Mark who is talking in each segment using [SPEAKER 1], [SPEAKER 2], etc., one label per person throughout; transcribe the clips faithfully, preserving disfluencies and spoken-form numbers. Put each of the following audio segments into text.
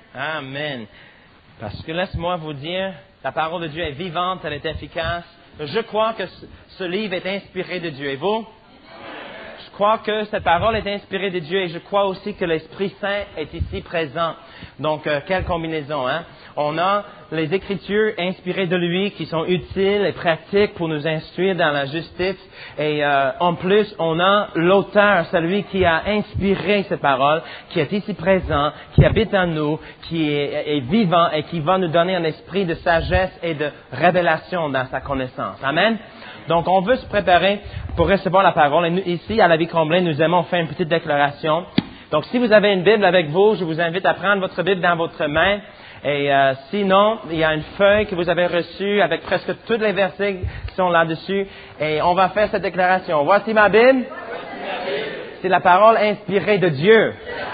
[SPEAKER 1] Amen. Parce que laisse-moi vous dire, la parole de Dieu est vivante, elle est efficace. Je crois que ce livre est inspiré de Dieu. Et vous? Je crois que cette parole est inspirée de Dieu et je crois aussi que l'Esprit Saint est ici présent. Donc, euh, quelle combinaison, hein? On a les Écritures inspirées de lui qui sont utiles et pratiques pour nous instruire dans la justice. Et euh, en plus, on a l'auteur, celui qui a inspiré cette parole, qui est ici présent, qui habite en nous, qui est, est vivant et qui va nous donner un esprit de sagesse et de révélation dans sa connaissance. Amen? Donc, on veut se préparer pour recevoir la parole. Et nous, ici, à la Vie Comblée, nous aimons faire une petite déclaration. Donc, si vous avez une Bible avec vous, je vous invite à prendre votre Bible dans votre main. Et euh, sinon, il y a une feuille que vous avez reçue avec presque tous les versets qui sont là-dessus. Et on va faire cette déclaration. Voici ma Bible. C'est la parole inspirée de Dieu.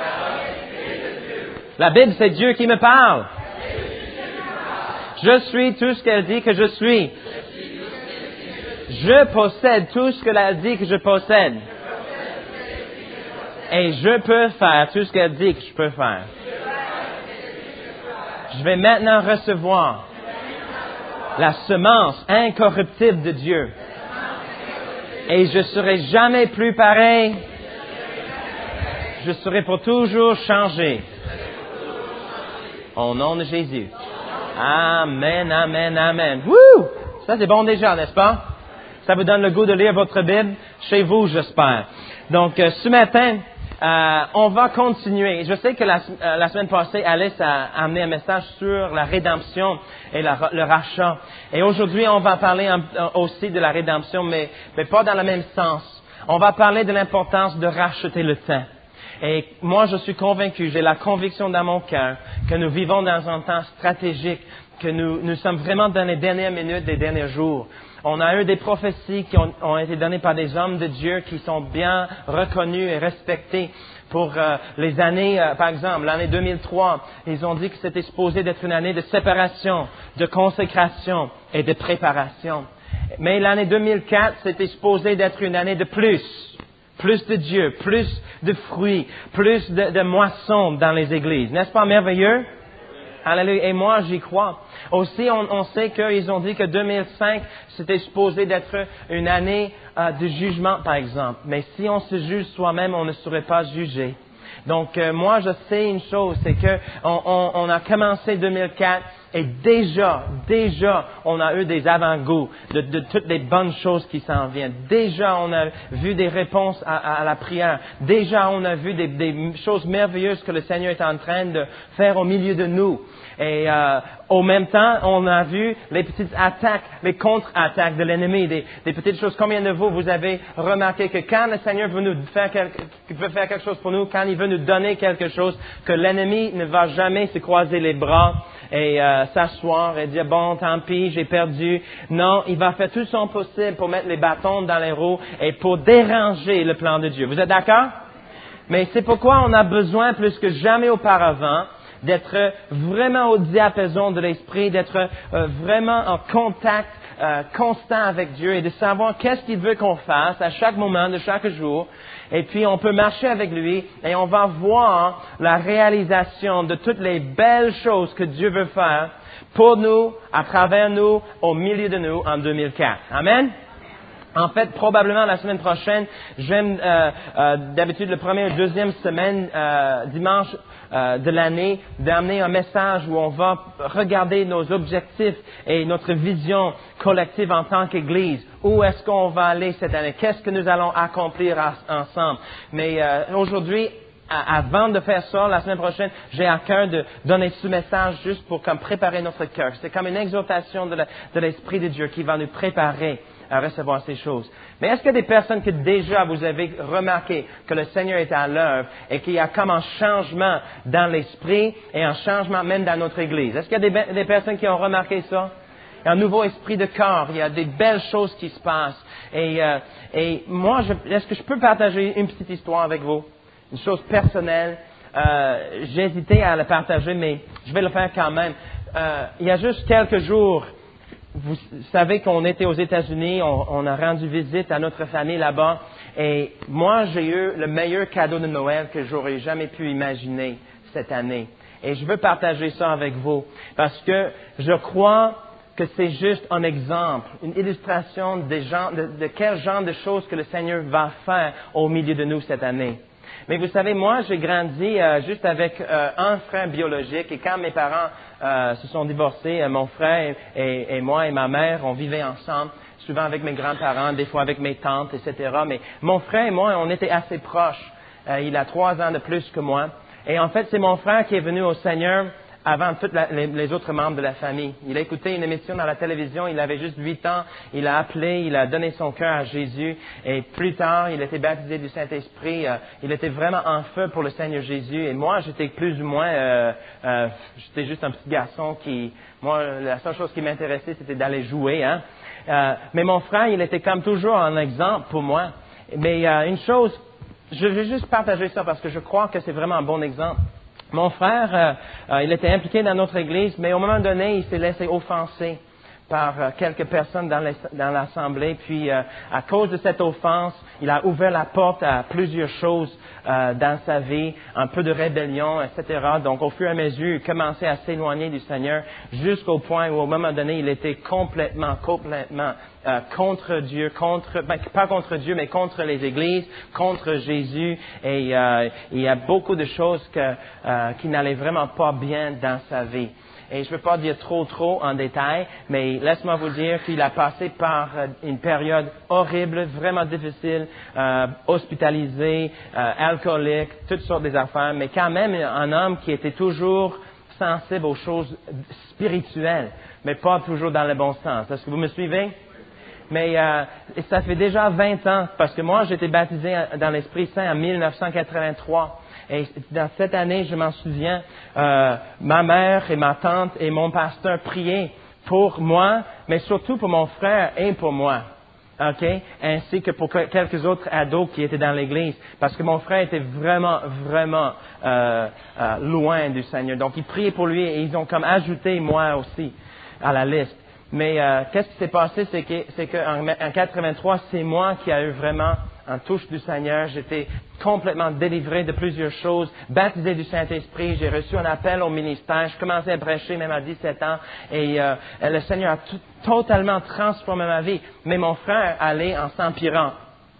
[SPEAKER 1] La Bible, c'est Dieu qui me parle. Je suis tout ce qu'elle dit que je suis. Je possède tout ce qu'elle a dit que je possède. Et je peux faire tout ce qu'elle dit que je peux faire. Je vais maintenant recevoir la semence incorruptible de Dieu. Et je serai jamais plus pareil. Je serai pour toujours changé. Au nom de Jésus. Amen, amen, amen. Wouh! Ça c'est bon déjà, n'est-ce pas? Ça vous donne le goût de lire votre Bible chez vous, j'espère. Donc, euh, ce matin, euh, on va continuer. Je sais que la, euh, la semaine passée, Alice a amené un message sur la rédemption et la, le rachat. Et aujourd'hui, on va parler en, aussi de la rédemption, mais, mais pas dans le même sens. On va parler de l'importance de racheter le temps. Et moi, je suis convaincu, j'ai la conviction dans mon cœur que nous vivons dans un temps stratégique, que nous, nous sommes vraiment dans les dernières minutes des derniers jours. On a eu des prophéties qui ont, ont été données par des hommes de Dieu qui sont bien reconnus et respectés pour euh, les années, euh, par exemple, l'année deux mille trois. Ils ont dit que c'était supposé d'être une année de séparation, de consécration et de préparation. Mais l'année deux mille quatre, c'était supposé d'être une année de plus. Plus de Dieu, plus de fruits, plus de, de moissons dans les églises. N'est-ce pas merveilleux? Alléluia. Et moi, j'y crois. Aussi, on, on sait qu'ils ont dit que deux mille cinq, c'était supposé d'être une année euh, de jugement, par exemple. Mais si on se juge soi-même, on ne serait pas jugé. Donc, euh, moi, je sais une chose, c'est que on, on, on a commencé deux mille quatre et déjà, déjà, on a eu des avant-goûts de, de toutes les bonnes choses qui s'en viennent. Déjà, on a vu des réponses à, à la prière. Déjà, on a vu des, des choses merveilleuses que le Seigneur est en train de faire au milieu de nous. Et euh, au même temps, on a vu les petites attaques, les contre-attaques de l'ennemi, des, des petites choses. Combien de vous, vous avez remarqué que quand le Seigneur veut nous faire quelque, veut faire quelque chose pour nous, quand il veut nous donner quelque chose, que l'ennemi ne va jamais se croiser les bras et euh, s'asseoir et dire, bon, tant pis, j'ai perdu. Non, il va faire tout son possible pour mettre les bâtons dans les roues et pour déranger le plan de Dieu. Vous êtes d'accord? Mais c'est pourquoi on a besoin plus que jamais auparavant d'être vraiment au diapason de l'esprit, d'être euh, vraiment en contact euh, constant avec Dieu et de savoir qu'est-ce qu'il veut qu'on fasse à chaque moment de chaque jour. Et puis on peut marcher avec lui et on va voir la réalisation de toutes les belles choses que Dieu veut faire pour nous, à travers nous, au milieu de nous en deux mille quatre. Amen? En fait, probablement la semaine prochaine, j'aime euh, euh, d'habitude le premier ou deuxième semaine, euh, dimanche euh, de l'année, d'amener un message où on va regarder nos objectifs et notre vision collective en tant qu'Église. Où est-ce qu'on va aller cette année? Qu'est-ce que nous allons accomplir ensemble? Mais euh, aujourd'hui, avant de faire ça, la semaine prochaine, j'ai à cœur de donner ce message juste pour comme préparer notre cœur. C'est comme une exhortation de, la, de l'Esprit de Dieu qui va nous préparer à recevoir ces choses. Mais est-ce qu'il y a des personnes que déjà vous avez remarqué que le Seigneur est à l'œuvre et qu'il y a comme un changement dans l'esprit et un changement même dans notre Église? Est-ce qu'il y a des, des personnes qui ont remarqué ça? Il y a un nouveau esprit de corps, il y a des belles choses qui se passent. Et, euh, et moi, je, est-ce que je peux partager une petite histoire avec vous? Une chose personnelle. Euh, j'ai hésité à le partager, mais je vais le faire quand même. Euh, il y a juste quelques jours, vous savez qu'on était aux États-Unis, on, on a rendu visite à notre famille là-bas, et moi j'ai eu le meilleur cadeau de Noël que j'aurais jamais pu imaginer cette année. Et je veux partager ça avec vous parce que je crois que c'est juste un exemple, une illustration des gens, de, de quel genre de choses que le Seigneur va faire au milieu de nous cette année. Mais vous savez, moi, j'ai grandi euh, juste avec euh, un frère biologique et quand mes parents euh, se sont divorcés, euh, mon frère et, et moi et ma mère, on vivait ensemble, souvent avec mes grands-parents, des fois avec mes tantes, et cetera. Mais mon frère et moi, on était assez proches. Euh, il a trois ans de plus que moi. Et en fait, c'est mon frère qui est venu au Seigneur avant tous les, les autres membres de la famille. Il a écouté une émission dans la télévision, il avait juste huit ans, il a appelé, il a donné son cœur à Jésus et plus tard, il était baptisé du Saint-Esprit. Euh, il était vraiment en feu pour le Seigneur Jésus et moi, j'étais plus ou moins, euh, euh, j'étais juste un petit garçon qui, moi, la seule chose qui m'intéressait, c'était d'aller jouer. Hein? Euh, mais mon frère, il était comme toujours un exemple pour moi. Mais euh, une chose, je vais juste partager ça parce que je crois que c'est vraiment un bon exemple. Mon frère, euh, euh, il était impliqué dans notre église, mais au moment donné, il s'est laissé offenser par euh, quelques personnes dans, les, dans l'assemblée. Puis, euh, à cause de cette offense, il a ouvert la porte à plusieurs choses euh, dans sa vie, un peu de rébellion, et cetera. Donc, au fur et à mesure, il commençait à s'éloigner du Seigneur jusqu'au point où, au moment donné, il était complètement, complètement euh, contre Dieu, contre, ben, pas contre Dieu, mais contre les églises, contre Jésus. Et euh, il y a beaucoup de choses que, euh, qui n'allaient vraiment pas bien dans sa vie. Et je ne veux pas dire trop, trop en détail, mais laisse-moi vous dire qu'il a passé par une période horrible, vraiment difficile, euh, hospitalisé, euh, alcoolique, toutes sortes d'affaires, mais quand même un homme qui était toujours sensible aux choses spirituelles, mais pas toujours dans le bon sens. Est-ce que vous me suivez? Mais euh, ça fait déjà vingt ans, parce que moi, j'ai été baptisé dans l'Esprit Saint en mille neuf cent quatre-vingt-trois. Et dans cette année, je m'en souviens, euh, ma mère et ma tante et mon pasteur priaient pour moi, mais surtout pour mon frère et pour moi. OK? Ainsi que pour quelques autres ados qui étaient dans l'église. Parce que mon frère était vraiment, vraiment euh, euh, loin du Seigneur. Donc, ils priaient pour lui et ils ont comme ajouté moi aussi à la liste. Mais euh, qu'est-ce qui s'est passé, c'est que c'est qu'en en quatre-vingt-trois, c'est moi qui ai eu vraiment en touche du Seigneur. J'étais complètement délivré de plusieurs choses, baptisé du Saint-Esprit. J'ai reçu un appel au ministère. Je commençais à prêcher même à dix-sept ans et euh, le Seigneur a tout, totalement transformé ma vie. Mais mon frère allait en s'empirant.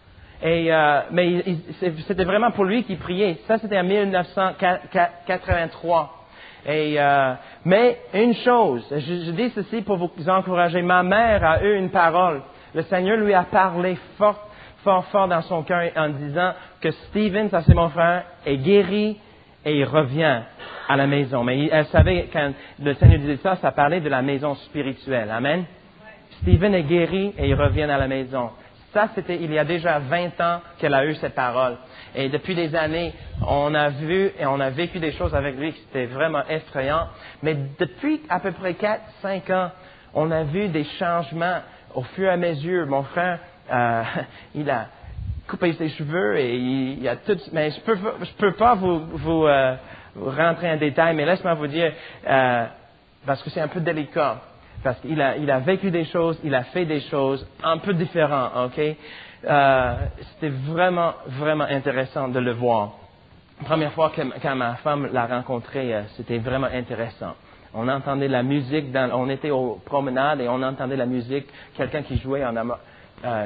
[SPEAKER 1] Et euh, mais il, c'était vraiment pour lui qu'il priait. Ça, c'était en mille neuf cent quatre-vingt-trois. Et euh, mais une chose, je, je dis ceci pour vous encourager. Ma mère a eu une parole. Le Seigneur lui a parlé fort, fort, fort dans son cœur en disant que Stephen, ça c'est mon frère, est guéri et il revient à la maison. Mais elle savait quand le Seigneur disait ça, ça parlait de la maison spirituelle. Amen. Stephen est guéri et il revient à la maison. Ça, c'était il y a déjà vingt ans qu'elle a eu cette parole. Et depuis des années, on a vu et on a vécu des choses avec lui qui étaient vraiment effrayants. Mais depuis à peu près quatre, cinq ans, on a vu des changements au fur et à mesure. Mon frère, euh, il a coupé ses cheveux et il, il a tout. Mais je peux, je peux pas vous, vous, euh, vous rentrer en détail, mais laisse-moi vous dire, euh, parce que c'est un peu délicat. Parce qu'il a, il a vécu des choses, il a fait des choses un peu différentes, ok? Euh, c'était vraiment, vraiment intéressant de le voir. La première fois que, quand ma femme l'a rencontré, euh, c'était vraiment intéressant. On entendait la musique, dans, on était aux promenades et on entendait la musique, quelqu'un qui jouait en ama, euh,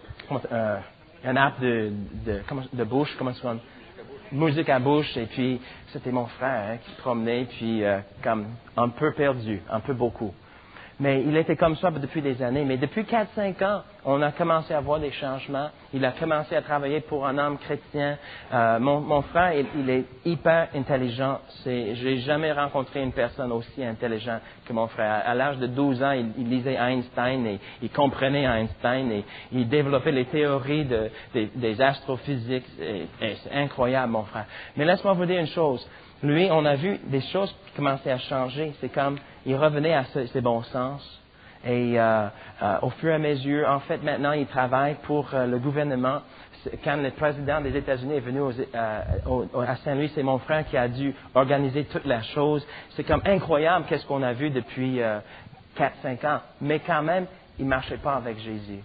[SPEAKER 1] euh, un app de, de, comment, de bouche, comment ça s'appelle? Musique à bouche, et puis c'était mon frère hein, qui promenait, puis euh, comme un peu perdu, un peu beaucoup. Mais il était comme ça depuis des années. Mais depuis quatre cinq ans, on a commencé à voir des changements. Il a commencé à travailler pour un homme chrétien. Euh, mon, mon frère, il, il est hyper intelligent. C'est, j'ai jamais rencontré une personne aussi intelligente que mon frère. À l'âge de douze ans, il, il lisait Einstein et il comprenait Einstein et il développait les théories de, des, des astrophysiques. Et, et c'est incroyable, mon frère. Mais laisse-moi vous dire une chose. Lui, on a vu des choses qui commençaient à changer. C'est comme, il revenait à ses, ses bons sens. Et euh, euh, au fur et à mesure, en fait, maintenant, il travaille pour euh, le gouvernement. Quand le président des États-Unis est venu aux, euh, au, à Saint-Louis, c'est mon frère qui a dû organiser toute la chose. C'est comme incroyable qu'est-ce qu'on a vu depuis euh, quatre cinq ans. Mais quand même, il ne marchait pas avec Jésus.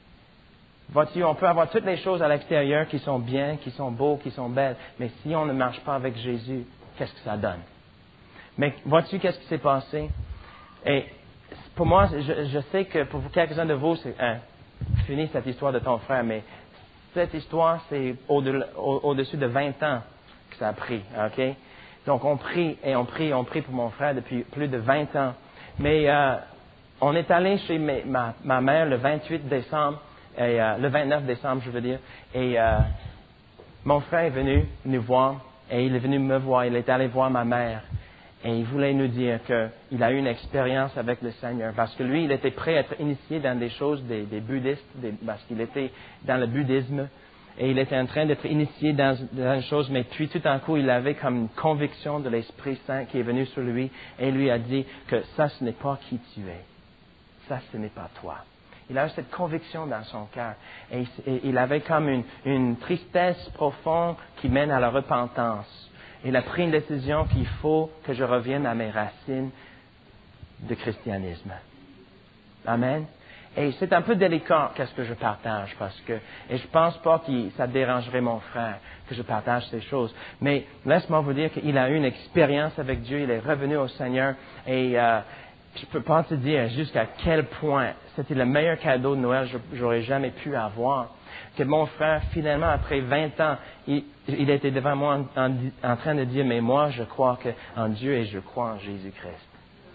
[SPEAKER 1] Vois-tu, on peut avoir toutes les choses à l'extérieur qui sont bien, qui sont beaux, qui sont belles. Mais si on ne marche pas avec Jésus, qu'est-ce que ça donne? Mais vois-tu qu'est-ce qui s'est passé? Et pour moi, je, je sais que pour quelques-uns de vous, c'est hein, fini cette histoire de ton frère, mais cette histoire, c'est au-de, au, au-dessus de vingt ans que ça a pris, OK? Donc, on prie et on prie et on prie pour mon frère depuis plus de vingt ans. Mais euh, on est allé chez mes, ma, ma mère le vingt-huit décembre, et, euh, le vingt-neuf décembre, je veux dire, et euh, mon frère est venu nous voir, et il est venu me voir, il est allé voir ma mère. Et il voulait nous dire qu'il a eu une expérience avec le Seigneur. Parce que lui, il était prêt à être initié dans des choses des, des bouddhistes, des, parce qu'il était dans le bouddhisme. Et il était en train d'être initié dans, dans une chose, mais puis tout d'un coup, il avait comme une conviction de l'Esprit Saint qui est venu sur lui. Et lui a dit que ça, ce n'est pas qui tu es. Ça, ce n'est pas toi. Il avait cette conviction dans son cœur. Et, et il avait comme une, une tristesse profonde qui mène à la repentance. Il a pris une décision qu'il faut que je revienne à mes racines de christianisme. Amen. Et c'est un peu délicat qu'est-ce que je partage parce que, et je pense pas que ça dérangerait mon frère que je partage ces choses. Mais laisse-moi vous dire qu'il a eu une expérience avec Dieu, il est revenu au Seigneur et euh, je peux pas te dire jusqu'à quel point c'était le meilleur cadeau de Noël que j'aurais jamais pu avoir. Que mon frère, finalement, après vingt ans, il, il était devant moi en, en, en train de dire, mais moi, je crois que en Dieu et je crois en Jésus-Christ.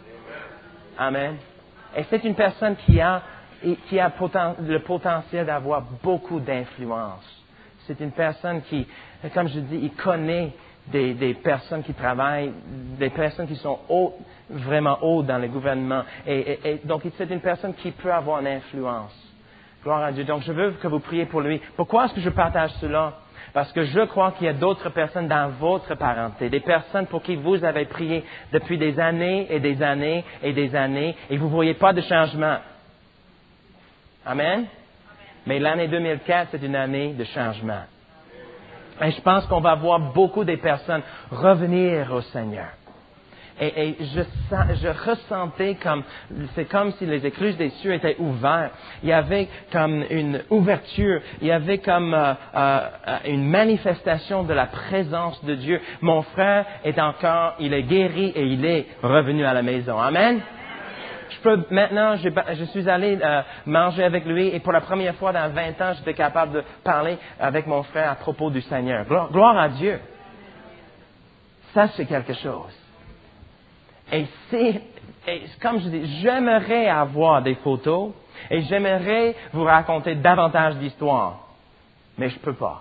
[SPEAKER 1] Amen. Et c'est une personne qui a, qui a poten, le potentiel d'avoir beaucoup d'influence. C'est une personne qui, comme je dis, il connaît des, des personnes qui travaillent, des personnes qui sont haut, vraiment haut dans le gouvernement. Et, et, et donc, c'est une personne qui peut avoir une influence. Gloire à Dieu. Donc, je veux que vous priez pour lui. Pourquoi est-ce que je partage cela? Parce que je crois qu'il y a d'autres personnes dans votre parenté, des personnes pour qui vous avez prié depuis des années et des années et des années et vous ne voyez pas de changement. Amen? Amen. Mais l'année deux mille quatre, c'est une année de changement. Et je pense qu'on va voir beaucoup de personnes revenir au Seigneur. Et, et je, je ressentais comme, c'est comme si les écluses des cieux étaient ouvertes. Il y avait comme une ouverture, il y avait comme euh, euh, une manifestation de la présence de Dieu. Mon frère est encore, il est guéri et il est revenu à la maison. Amen. Je peux, maintenant, je, je suis allé euh, manger avec lui et pour la première fois dans vingt ans, j'étais capable de parler avec mon frère à propos du Seigneur. Gloire, gloire à Dieu. Ça, c'est quelque chose. Et c'est, et comme je dis, j'aimerais avoir des photos et j'aimerais vous raconter davantage d'histoires, mais je ne peux pas.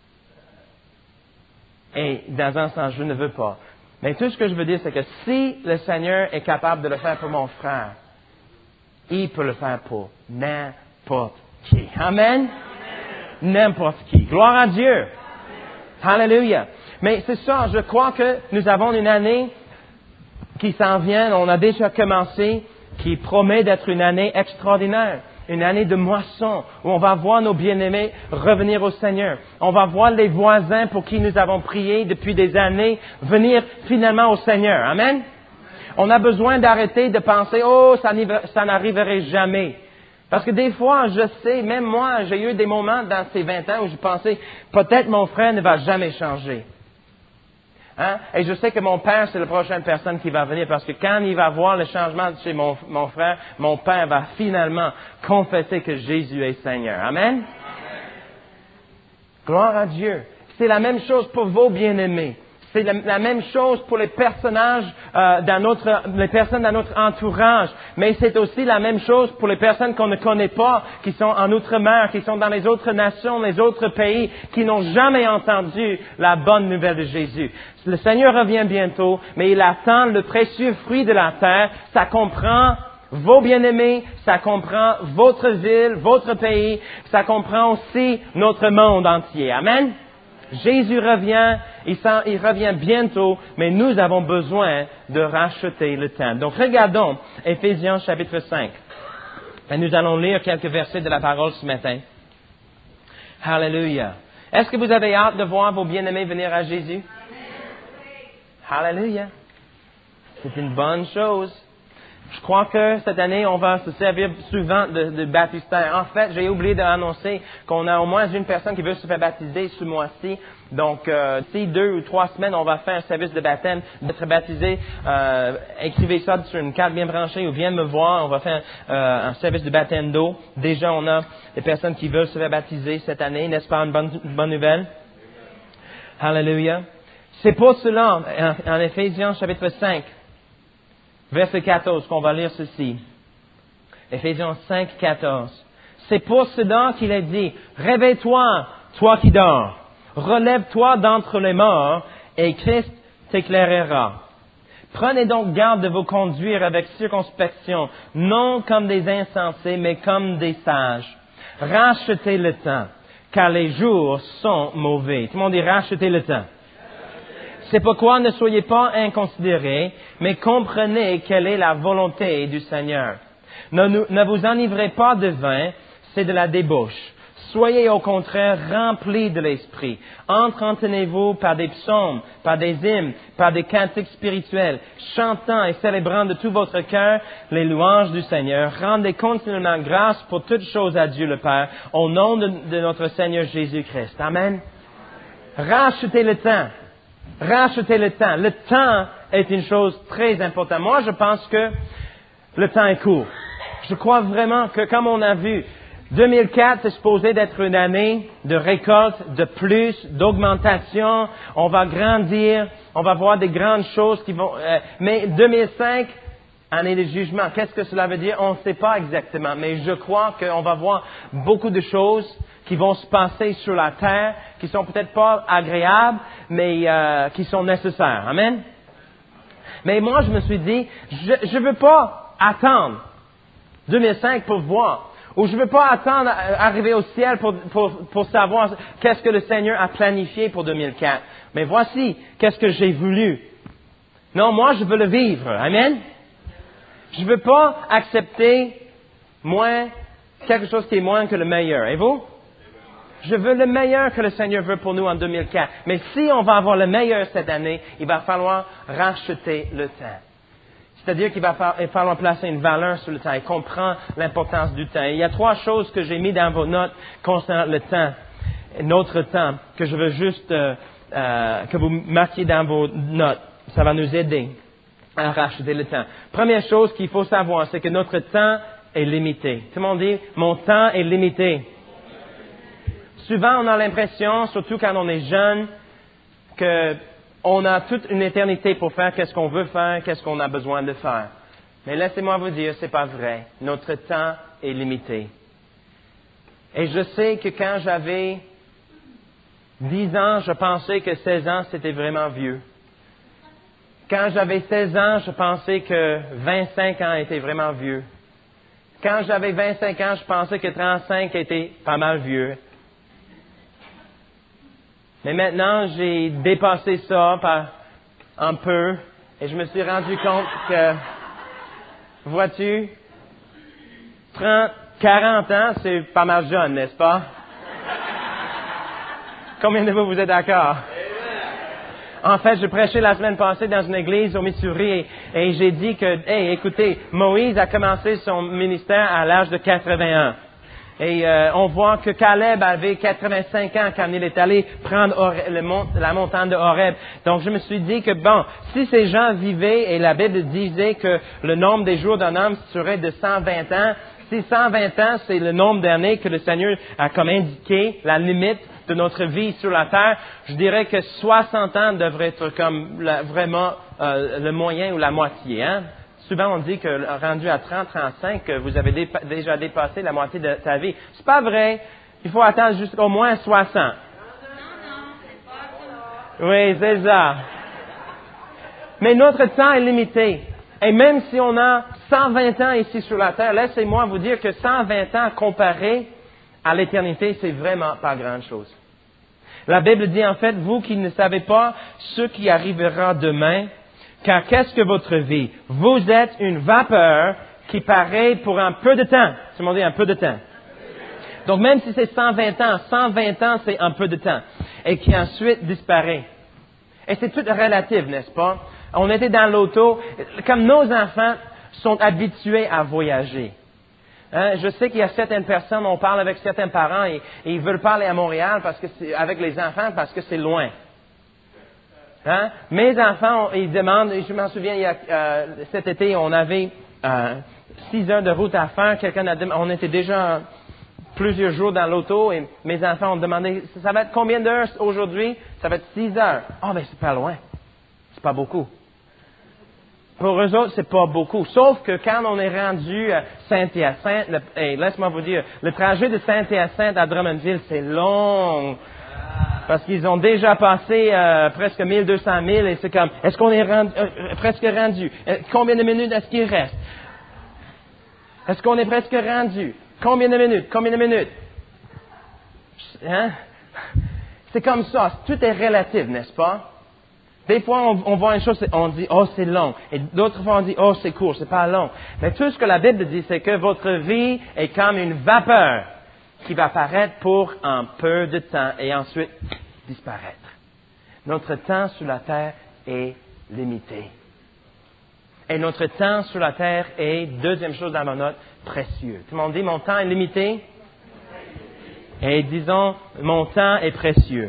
[SPEAKER 1] Et dans un sens, je ne veux pas. Mais tout ce que je veux dire, c'est que si le Seigneur est capable de le faire pour mon frère, il peut le faire pour n'importe qui. Amen? Amen. N'importe qui. Gloire à Dieu. Amen. Alléluia. Mais c'est ça, je crois que nous avons une année qui s'en vient, on a déjà commencé, qui promet d'être une année extraordinaire, une année de moisson, où on va voir nos bien-aimés revenir au Seigneur. On va voir les voisins pour qui nous avons prié depuis des années venir finalement au Seigneur. Amen. On a besoin d'arrêter de penser, oh, ça, ça n'arriverait jamais. Parce que des fois, je sais, même moi, j'ai eu des moments dans ces vingt ans où je pensais, peut-être mon frère ne va jamais changer. Hein? Et je sais que mon père, c'est la prochaine personne qui va venir parce que quand il va voir le changement chez mon, mon frère, mon père va finalement confesser que Jésus est Seigneur. Amen? Amen. Gloire à Dieu. C'est la même chose pour vos bien-aimés. C'est la, la même chose pour les personnages, euh, dans notre, les personnes dans notre entourage. Mais c'est aussi la même chose pour les personnes qu'on ne connaît pas, qui sont en outre-mer, qui sont dans les autres nations, les autres pays, qui n'ont jamais entendu la bonne nouvelle de Jésus. Le Seigneur revient bientôt, mais il attend le précieux fruit de la terre. Ça comprend vos bien-aimés, ça comprend votre ville, votre pays, ça comprend aussi notre monde entier. Amen. Jésus revient, il, il revient bientôt, mais nous avons besoin de racheter le temps. Donc regardons Éphésiens chapitre cinq. Et nous allons lire quelques versets de la parole ce matin. Alléluia. Est-ce que vous avez hâte de voir vos bien-aimés venir à Jésus? Alléluia. C'est une bonne chose. Je crois que cette année, on va se servir souvent de, de baptistère. En fait, j'ai oublié d'annoncer qu'on a au moins une personne qui veut se faire baptiser ce mois-ci. Donc, euh, si deux ou trois semaines, on va faire un service de baptême, d'être baptisé, euh, écrivez ça sur une carte bien branchée ou viens me voir. On va faire euh, un service de baptême d'eau. Déjà, on a des personnes qui veulent se faire baptiser cette année. N'est-ce pas une bonne, une bonne nouvelle? Hallelujah. C'est pour cela, en, en Éphésiens chapitre cinq, verset quatorze, qu'on va lire ceci. Éphésiens cinq, quatorze. C'est pour cela qu'il est dit, réveille-toi, toi qui dors. Relève-toi d'entre les morts, et Christ t'éclairera. Prenez donc garde de vous conduire avec circonspection, non comme des insensés, mais comme des sages. Rachetez le temps, car les jours sont mauvais. Tout le monde dit rachetez le temps. C'est pourquoi ne soyez pas inconsidérés, mais comprenez quelle est la volonté du Seigneur. Ne, ne vous enivrez pas de vin, c'est de la débauche. Soyez au contraire remplis de l'Esprit. Entretenez-vous par des psaumes, par des hymnes, par des cantiques spirituels, chantant et célébrant de tout votre cœur les louanges du Seigneur. Rendez continuellement grâce pour toutes choses à Dieu le Père, au nom de, de notre Seigneur Jésus-Christ. Amen. Rachetez le temps. Rachetez le temps. Le temps est une chose très importante. Moi, je pense que le temps est court. Je crois vraiment que, comme on a vu, deux mille quatre, c'est supposé d'être une année de récolte, de plus, d'augmentation. On va grandir, on va voir des grandes choses qui vont... Euh, mais deux mille cinq, année de jugement, qu'est-ce que cela veut dire? On ne sait pas exactement, mais je crois qu'on va voir beaucoup de choses qui vont se passer sur la terre, qui sont peut-être pas agréables, mais euh, qui sont nécessaires. Amen? Mais moi, je me suis dit, je ne veux pas attendre deux mille cinq pour voir. Ou je ne veux pas attendre arriver au ciel pour, pour, pour savoir qu'est-ce que le Seigneur a planifié pour deux mille quatre. Mais voici qu'est-ce que j'ai voulu. Non, moi, je veux le vivre. Amen? Je ne veux pas accepter moins, quelque chose qui est moins que le meilleur. Et vous? Je veux le meilleur que le Seigneur veut pour nous en deux mille quatre. Mais si on va avoir le meilleur cette année, il va falloir racheter le temps. C'est-à-dire qu'il va falloir placer une valeur sur le temps et comprendre l'importance du temps. Et il y a trois choses que j'ai mis dans vos notes concernant le temps, notre temps, que je veux juste euh, euh, que vous marquiez dans vos notes. Ça va nous aider à racheter le temps. Première chose qu'il faut savoir, c'est que notre temps est limité. Tout le monde dit, mon temps est limité. Souvent, on a l'impression, surtout quand on est jeune, que on a toute une éternité pour faire qu'est-ce qu'on veut faire, qu'est-ce qu'on a besoin de faire. Mais laissez-moi vous dire, c'est pas vrai. Notre temps est limité. Et je sais que quand j'avais dix ans, je pensais que seize ans, c'était vraiment vieux. Quand j'avais seize ans, je pensais que vingt-cinq ans était vraiment vieux. Quand j'avais vingt-cinq ans, je pensais que trente-cinq était pas mal vieux. Mais maintenant, j'ai dépassé ça par un peu et je me suis rendu compte que, vois-tu, trente, quarante ans, c'est pas mal jeune, n'est-ce pas? Combien de vous, vous êtes d'accord? En fait, je prêchais la semaine passée dans une église au Missouri et, et j'ai dit que, hey, écoutez, Moïse a commencé son ministère à l'âge de quatre-vingt-un. Et euh, on voit que Caleb avait quatre-vingt-cinq ans quand il est allé prendre Horeb, le mont, la montagne de Horeb. Donc je me suis dit que bon, si ces gens vivaient, et la Bible disait que le nombre des jours d'un homme serait de cent vingt ans, si cent vingt ans c'est le nombre d'années que le Seigneur a comme indiqué, la limite de notre vie sur la terre, je dirais que soixante ans devrait être comme la, vraiment euh, le moyen ou la moitié, hein? Souvent, on dit que rendu à trente, trente-cinq, vous avez dépa- déjà dépassé la moitié de ta vie. C'est pas vrai. Il faut attendre jusqu'au moins soixante. Non, non, c'est pas ça. Oui, c'est ça. Mais notre temps est limité. Et même si on a cent vingt ans ici sur la terre, laissez-moi vous dire que cent vingt ans comparé à l'éternité, c'est vraiment pas grand-chose. La Bible dit en fait, vous qui ne savez pas ce qui arrivera demain, car qu'est-ce que votre vie? Vous êtes une vapeur qui paraît pour un peu de temps. Tout le monde dit un peu de temps. Donc même si c'est cent vingt ans, cent vingt ans c'est un peu de temps. Et qui ensuite disparaît. Et c'est tout relatif, n'est-ce pas? On était dans l'auto, comme nos enfants, sont habitués à voyager. Hein, je sais qu'il y a certaines personnes, on parle avec certains parents et, et ils veulent parler à Montréal parce que c'est, avec les enfants parce que c'est loin. Hein? Mes enfants, ils demandent, je m'en souviens, il y a, euh, cet été, on avait euh, six heures de route à faire. Quelqu'un a demandé, on était déjà plusieurs jours dans l'auto et mes enfants ont demandé, ça va être combien d'heures aujourd'hui? Ça va être six heures. Ah, oh, ben c'est pas loin. C'est pas beaucoup. Pour eux autres, c'est pas beaucoup. Sauf que quand on est rendu à Saint-Hyacinthe, le, hey, laisse-moi vous dire, le trajet de Saint-Hyacinthe à Drummondville, c'est long. Parce qu'ils ont déjà passé euh, presque mille deux cents milles et c'est comme, est-ce qu'on est rendu, euh, presque rendu? Euh, combien de minutes est-ce qu'il reste? Est-ce qu'on est presque rendu? Combien de minutes? Combien de minutes? Hein? C'est comme ça. Tout est relatif, n'est-ce pas? Des fois, on, on voit une chose, on dit, oh, c'est long. Et d'autres fois, on dit, oh, c'est court, c'est pas long. Mais tout ce que la Bible dit, c'est que votre vie est comme une vapeur qui va apparaître pour un peu de temps et ensuite disparaître. Notre temps sur la terre est limité. Et notre temps sur la terre est, deuxième chose dans ma note, précieux. Tout le monde dit, mon temps est limité? Et disons, mon temps est précieux.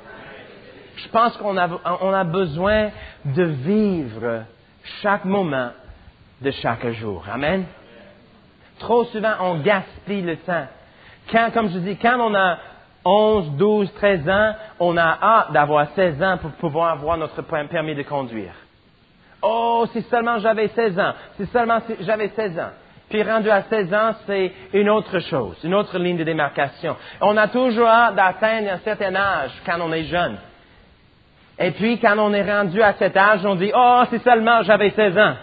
[SPEAKER 1] Je pense qu'on a, on a besoin de vivre chaque moment de chaque jour. Amen. Trop souvent, on gaspille le temps. Quand, comme je dis, quand on a onze, douze, treize ans, on a hâte d'avoir seize ans pour pouvoir avoir notre permis de conduire. Oh, si seulement j'avais seize ans. Si seulement j'avais seize ans. Puis rendu à seize ans, c'est une autre chose, une autre ligne de démarcation. On a toujours hâte d'atteindre un certain âge quand on est jeune. Et puis, quand on est rendu à cet âge, on dit, oh, si seulement j'avais seize ans.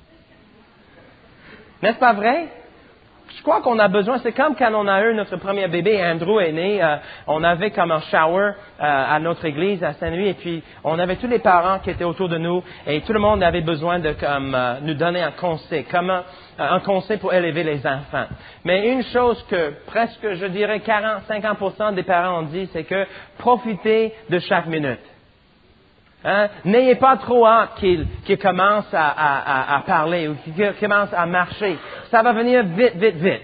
[SPEAKER 1] N'est-ce pas vrai? Je crois qu'on a besoin, c'est comme quand on a eu notre premier bébé, Andrew est né, euh, on avait comme un shower euh, à notre église à Saint-Louis, et puis on avait tous les parents qui étaient autour de nous, et tout le monde avait besoin de comme, euh, nous donner un conseil, comme un, un conseil pour élever les enfants. Mais une chose que presque, je dirais, quarante à cinquante pour cent des parents ont dit, c'est que profitez de chaque minute. Hein? N'ayez pas trop hâte qu'il, qu'il commence à, à, à parler ou qu'il commence à marcher. Ça va venir vite, vite, vite.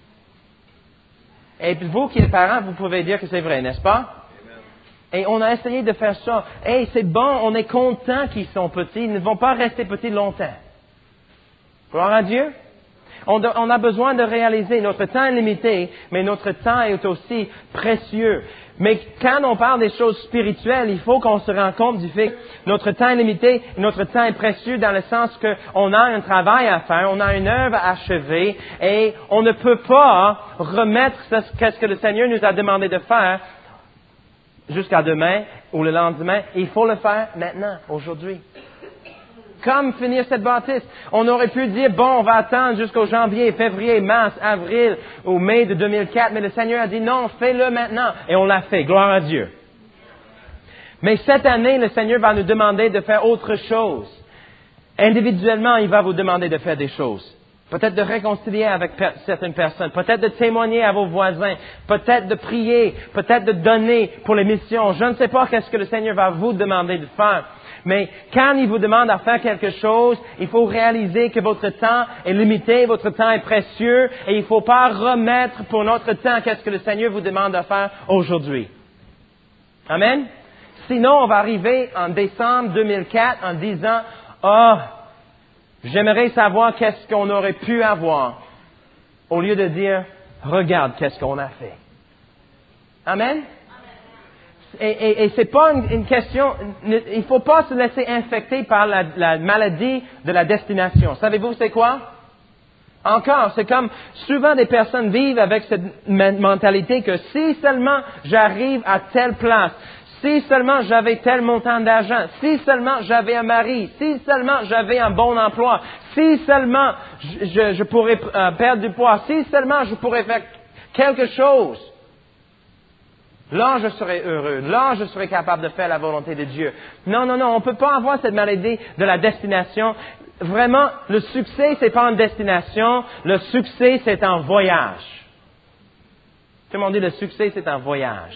[SPEAKER 1] Et puis vous qui êtes parents, vous pouvez dire que c'est vrai, n'est-ce pas? Amen. Et on a essayé de faire ça. Hey, c'est bon, on est content qu'ils sont petits. Ils ne vont pas rester petits longtemps. Gloire à Dieu. On, de, on a besoin de réaliser notre temps est limité, mais notre temps est aussi précieux. Mais quand on parle des choses spirituelles, il faut qu'on se rende compte du fait que notre temps est limité, notre temps est précieux dans le sens qu'on a un travail à faire, on a une œuvre à achever et on ne peut pas remettre ce, ce que le Seigneur nous a demandé de faire jusqu'à demain ou le lendemain. Il faut le faire maintenant, aujourd'hui. Comme finir cette bâtisse. On aurait pu dire, bon, on va attendre jusqu'au janvier, février, mars, avril ou mai de deux mille quatre, mais le Seigneur a dit non, fais-le maintenant. Et on l'a fait. Gloire à Dieu. Mais cette année, le Seigneur va nous demander de faire autre chose. Individuellement, il va vous demander de faire des choses. Peut-être de réconcilier avec per- certaines personnes, peut-être de témoigner à vos voisins, peut-être de prier, peut-être de donner pour les missions. Je ne sais pas qu'est-ce que le Seigneur va vous demander de faire. Mais quand il vous demande à faire quelque chose, il faut réaliser que votre temps est limité, votre temps est précieux et il ne faut pas remettre pour notre temps qu'est-ce que le Seigneur vous demande de faire aujourd'hui. Amen? Sinon, on va arriver en décembre deux mille quatre en disant, ah, oh, j'aimerais savoir qu'est-ce qu'on aurait pu avoir, au lieu de dire, regarde qu'est-ce qu'on a fait. Amen? Et, et, et c'est pas une, une question, il faut pas se laisser infecter par la, la maladie de la destination. Savez-vous c'est quoi? Encore, c'est comme souvent des personnes vivent avec cette mentalité que si seulement j'arrive à telle place, si seulement j'avais tel montant d'argent, si seulement j'avais un mari, si seulement j'avais un bon emploi, si seulement je, je, je pourrais euh, perdre du poids, si seulement je pourrais faire quelque chose, là, je serai heureux. Là, je serai capable de faire la volonté de Dieu. Non, non, non, on ne peut pas avoir cette maladie de la destination. Vraiment, le succès, c'est pas une destination. Le succès, c'est un voyage. Tout le monde dit, le succès, c'est un voyage.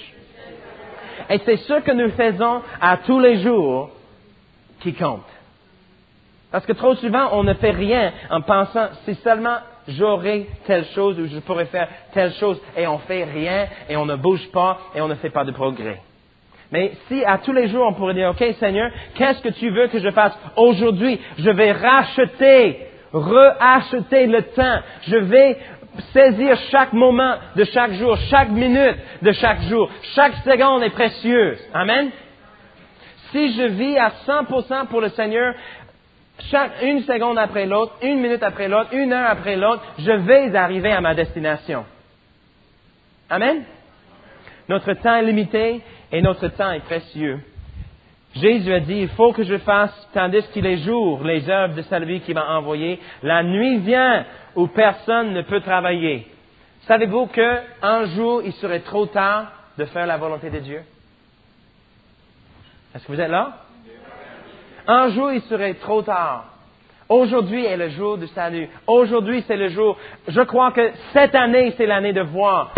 [SPEAKER 1] Et c'est ce que nous faisons à tous les jours qui compte. Parce que trop souvent, on ne fait rien en pensant, si seulement j'aurais telle chose ou je pourrais faire telle chose, et on fait rien, et on ne bouge pas, et on ne fait pas de progrès. Mais si à tous les jours, on pourrait dire, OK, Seigneur, qu'est-ce que tu veux que je fasse aujourd'hui? Je vais racheter, reacheter le temps. Je vais saisir chaque moment de chaque jour, chaque minute de chaque jour. Chaque seconde est précieuse. Amen? Si je vis à cent pour cent pour le Seigneur, chaque une seconde après l'autre, une minute après l'autre, une heure après l'autre, je vais arriver à ma destination. Amen? Notre temps est limité et notre temps est précieux. Jésus a dit, il faut que je fasse, tandis qu'il est jour, les œuvres de celui qui m'a envoyé. La nuit vient où personne ne peut travailler. Savez-vous qu'un jour, il serait trop tard de faire la volonté de Dieu? Est-ce que vous êtes là? Un jour, il serait trop tard. Aujourd'hui est le jour du salut. Aujourd'hui, c'est le jour. Je crois que cette année, c'est l'année de voir.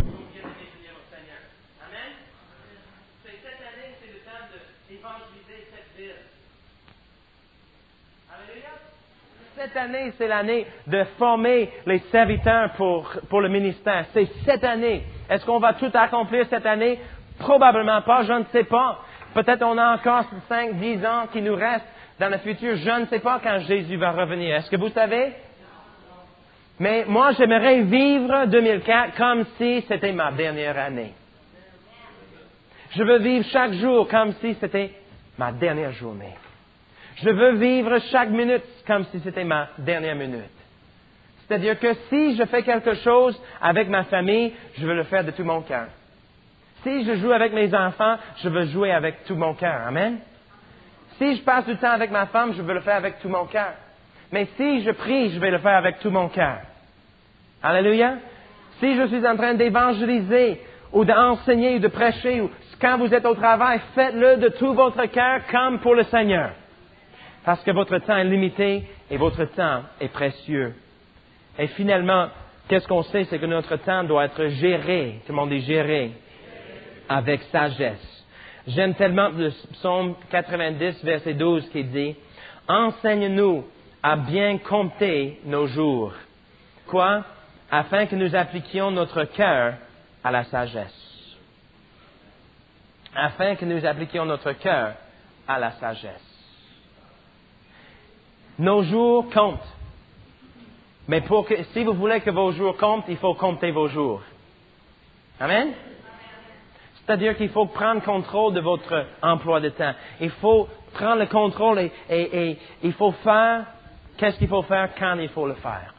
[SPEAKER 1] Amen. Cette année, c'est le temps d'évangéliser cette ville. Alléluia. Cette année, c'est l'année de former les serviteurs pour, pour le ministère. C'est cette année. Est-ce qu'on va tout accomplir cette année? Probablement pas, je ne sais pas. Peut-être on a encore cinq, dix ans qui nous restent dans le futur. Je ne sais pas quand Jésus va revenir. Est-ce que vous savez? Mais moi, j'aimerais vivre deux mille quatre comme si c'était ma dernière année. Je veux vivre chaque jour comme si c'était ma dernière journée. Je veux vivre chaque minute comme si c'était ma dernière minute. C'est-à-dire que si je fais quelque chose avec ma famille, je veux le faire de tout mon cœur. Si je joue avec mes enfants, je veux jouer avec tout mon cœur. Amen? Si je passe du temps avec ma femme, je veux le faire avec tout mon cœur. Mais si je prie, je vais le faire avec tout mon cœur. Alléluia. Si je suis en train d'évangéliser ou d'enseigner ou de prêcher, ou quand vous êtes au travail, faites-le de tout votre cœur comme pour le Seigneur. Parce que votre temps est limité et votre temps est précieux. Et finalement, qu'est-ce qu'on sait? C'est que notre temps doit être géré. Tout le monde dit géré. Avec sagesse. J'aime tellement le psaume quatre-vingt-dix, verset douze, qui dit « Enseigne-nous à bien compter nos jours. » Quoi? Afin que nous appliquions notre cœur à la sagesse. Afin que nous appliquions notre cœur à la sagesse. Nos jours comptent. Mais pour que, si vous voulez que vos jours comptent, il faut compter vos jours. Amen? C'est-à-dire qu'il faut prendre contrôle de votre emploi de temps. Il faut prendre le contrôle et, et, et il faut faire qu'est-ce qu'il faut faire quand il faut le faire.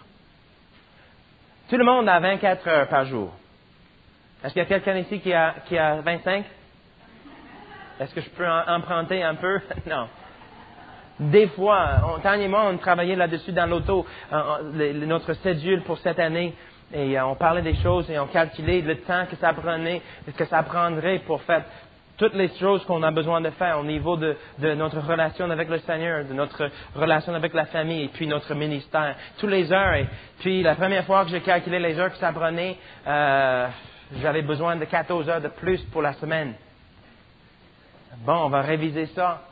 [SPEAKER 1] Tout le monde a vingt-quatre heures par jour. Est-ce qu'il y a quelqu'un ici qui a, qui a vingt-cinq? Est-ce que je peux en emprunter un peu? Non. Des fois, on, Tania et moi, on travaillait là-dessus dans l'auto, euh, notre cédule pour cette année. Et euh, on parlait des choses et on calculait le temps que ça prenait, que ça prendrait pour faire toutes les choses qu'on a besoin de faire au niveau de, de notre relation avec le Seigneur, de notre relation avec la famille et puis notre ministère. Toutes les heures. Et puis la première fois que j'ai calculé les heures que ça prenait, euh, j'avais besoin de quatorze heures de plus pour la semaine. Bon, on va réviser ça.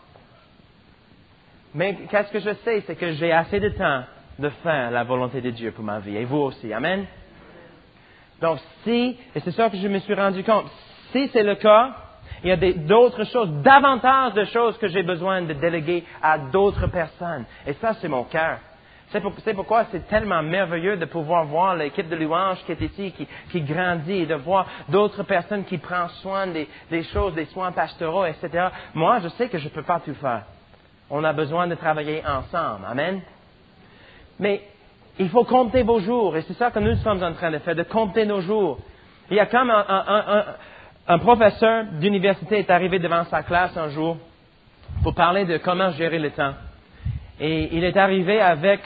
[SPEAKER 1] Mais qu'est-ce que je sais? C'est que j'ai assez de temps de faire la volonté de Dieu pour ma vie. Et vous aussi. Amen? Donc, si, et c'est ça que je me suis rendu compte, si c'est le cas, il y a des, d'autres choses, davantage de choses que j'ai besoin de déléguer à d'autres personnes. Et ça, c'est mon cœur. C'est, pour, c'est pourquoi c'est tellement merveilleux de pouvoir voir l'équipe de louange qui est ici, qui, qui grandit, et de voir d'autres personnes qui prennent soin des, des choses, des soins pastoraux, et cetera. Moi, je sais que je ne peux pas tout faire. On a besoin de travailler ensemble. Amen? Mais il faut compter vos jours, et c'est ça que nous sommes en train de faire, de compter nos jours. Il y a comme un, un, un, un professeur d'université est arrivé devant sa classe un jour pour parler de comment gérer le temps. Et il est arrivé avec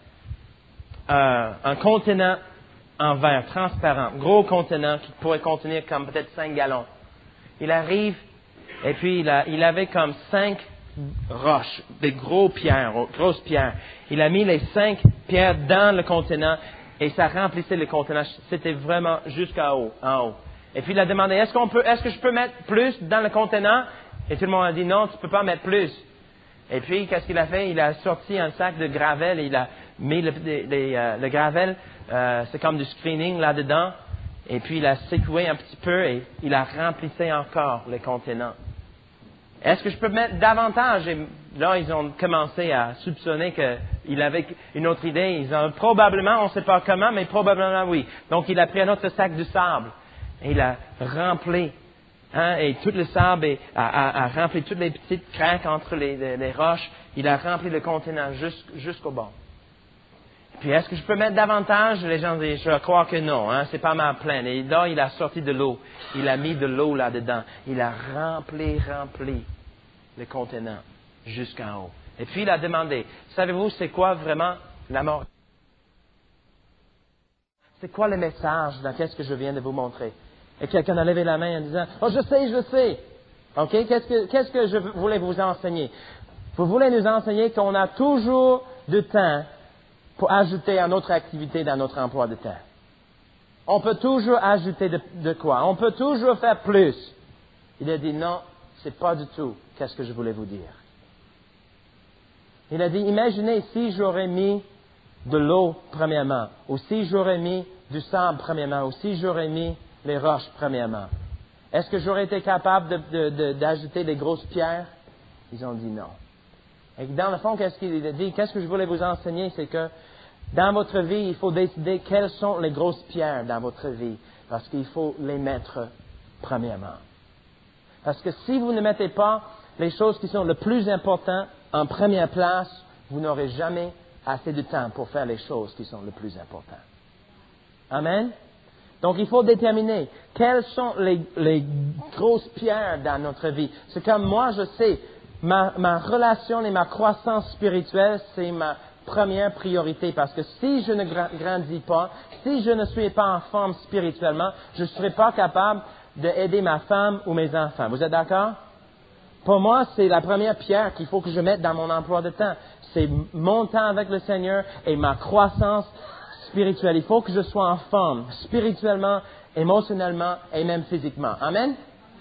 [SPEAKER 1] euh, un contenant en verre transparent, gros contenant qui pourrait contenir comme peut-être cinq gallons. Il arrive, et puis il, a, il avait comme cinq roches, des gros pierres, grosses pierres. Il a mis les cinq pierres dans le contenant et ça remplissait le contenant. C'était vraiment jusqu'à haut, en haut. Et puis il a demandé, est-ce qu'on peut, est-ce que je peux mettre plus dans le contenant? Et tout le monde a dit, non, tu peux pas mettre plus. Et puis, qu'est-ce qu'il a fait? Il a sorti un sac de gravel et il a mis le, les, les, euh, le gravel, euh, c'est comme du screening là-dedans. Et puis, il a secoué un petit peu et il a remplissé encore le contenant. Est-ce que je peux mettre davantage? Et là, ils ont commencé à soupçonner qu'il avait une autre idée. Ils ont probablement, on ne sait pas comment, mais probablement oui. Donc, il a pris un autre sac de sable et il a rempli, hein, et tout le sable et, a, a, a rempli toutes les petites craques entre les, les, les roches. Il a rempli le contenant jusqu'au bord. Puis, est-ce que je peux mettre davantage? Les gens disent, je crois que non, hein, c'est pas mal plein. Et là, il a sorti de l'eau. Il a mis de l'eau là-dedans. Il a rempli, rempli le contenant jusqu'en haut. Et puis, il a demandé, savez-vous, c'est quoi vraiment la mort? C'est quoi le message dans qu'est-ce que je viens de vous montrer? Et quelqu'un a levé la main en disant, oh, je sais, je sais. OK? Qu'est-ce que, qu'est-ce que je voulais vous enseigner? Vous voulez nous enseigner qu'on a toujours du temps pour ajouter une autre activité dans notre emploi de temps. On peut toujours ajouter de, de quoi? On peut toujours faire plus. Il a dit non, c'est pas du tout qu'est-ce que je voulais vous dire. Il a dit, imaginez si j'aurais mis de l'eau premièrement, ou si j'aurais mis du sable premièrement, ou si j'aurais mis les roches premièrement. Est-ce que j'aurais été capable de, de, de, d'ajouter des grosses pierres? Ils ont dit non. Et dans le fond, qu'est-ce qu'il a dit? Qu'est-ce que je voulais vous enseigner? C'est que dans votre vie, il faut décider quelles sont les grosses pierres dans votre vie, parce qu'il faut les mettre premièrement. Parce que si vous ne mettez pas les choses qui sont le plus importantes en première place, vous n'aurez jamais assez de temps pour faire les choses qui sont le plus importantes. Amen? Donc, il faut déterminer quelles sont les, les grosses pierres dans notre vie. C'est comme moi, je sais, ma, ma relation et ma croissance spirituelle, c'est ma première priorité. Parce que si je ne grandis pas, si je ne suis pas en forme spirituellement, je ne serai pas capable d'aider ma femme ou mes enfants. Vous êtes d'accord? Pour moi, c'est la première pierre qu'il faut que je mette dans mon emploi de temps. C'est mon temps avec le Seigneur et ma croissance spirituelle. Il faut que je sois en forme, spirituellement, émotionnellement et même physiquement. Amen?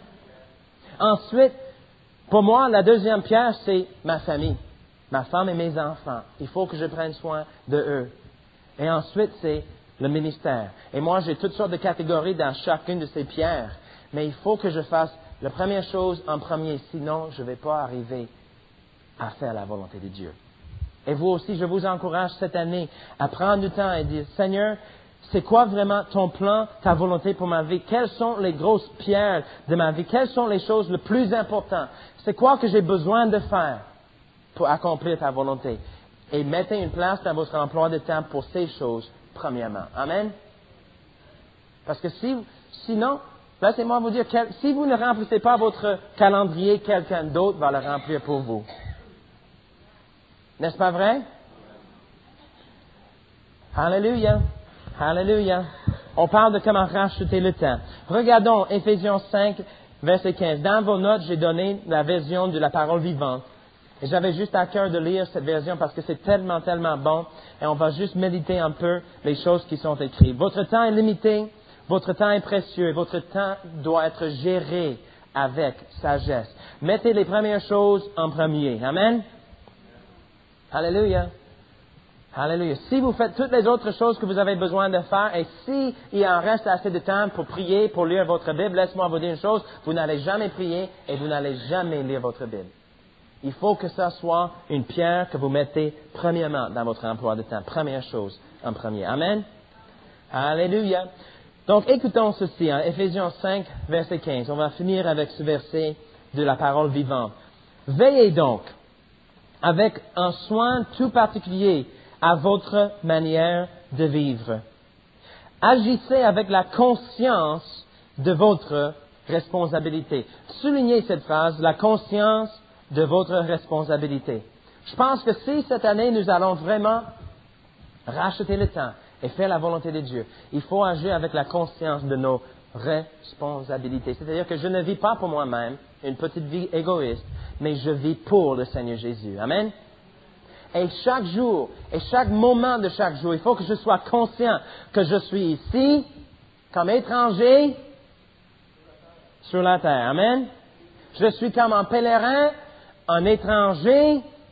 [SPEAKER 1] Ensuite, pour moi, la deuxième pierre, c'est ma famille, ma femme et mes enfants. Il faut que je prenne soin de eux. Et ensuite, c'est le ministère. Et moi, j'ai toutes sortes de catégories dans chacune de ces pierres. Mais il faut que je fasse la première chose en premier, sinon je ne vais pas arriver à faire la volonté de Dieu. Et vous aussi, je vous encourage cette année à prendre du temps et dire, Seigneur, c'est quoi vraiment ton plan, ta volonté pour ma vie? Quelles sont les grosses pierres de ma vie? Quelles sont les choses les plus importantes? C'est quoi que j'ai besoin de faire pour accomplir ta volonté? Et mettez une place dans votre emploi de temps pour ces choses, premièrement. Amen? Parce que si, sinon, laissez-moi vous dire, si vous ne remplissez pas votre calendrier, quelqu'un d'autre va le remplir pour vous. N'est-ce pas vrai? Alléluia. Alléluia. On parle de comment racheter le temps. Regardons Éphésiens cinq, verset quinze. Dans vos notes, j'ai donné la version de la parole vivante. Et j'avais juste à cœur de lire cette version parce que c'est tellement, tellement bon. Et on va juste méditer un peu les choses qui sont écrites. Votre temps est limité. Votre temps est précieux et votre temps doit être géré avec sagesse. Mettez les premières choses en premier. Amen? Alléluia. Alléluia. Si vous faites toutes les autres choses que vous avez besoin de faire et si il en reste assez de temps pour prier, pour lire votre Bible, laisse-moi vous dire une chose, vous n'allez jamais prier et vous n'allez jamais lire votre Bible. Il faut que ça soit une pierre que vous mettez premièrement dans votre emploi de temps. Première chose en premier. Amen? Alléluia. Donc, écoutons ceci, hein, Éphésiens cinq, verset quinze. On va finir avec ce verset de la parole vivante. Veillez donc avec un soin tout particulier à votre manière de vivre. Agissez avec la conscience de votre responsabilité. Soulignez cette phrase, la conscience de votre responsabilité. Je pense que si cette année nous allons vraiment racheter le temps et faire la volonté de Dieu, il faut agir avec la conscience de nos responsabilités. C'est-à-dire que je ne vis pas pour moi-même, une petite vie égoïste, mais je vis pour le Seigneur Jésus. Amen? Et chaque jour, et chaque moment de chaque jour, il faut que je sois conscient que je suis ici, comme étranger, sur la terre. Amen? Je suis comme un pèlerin, un étranger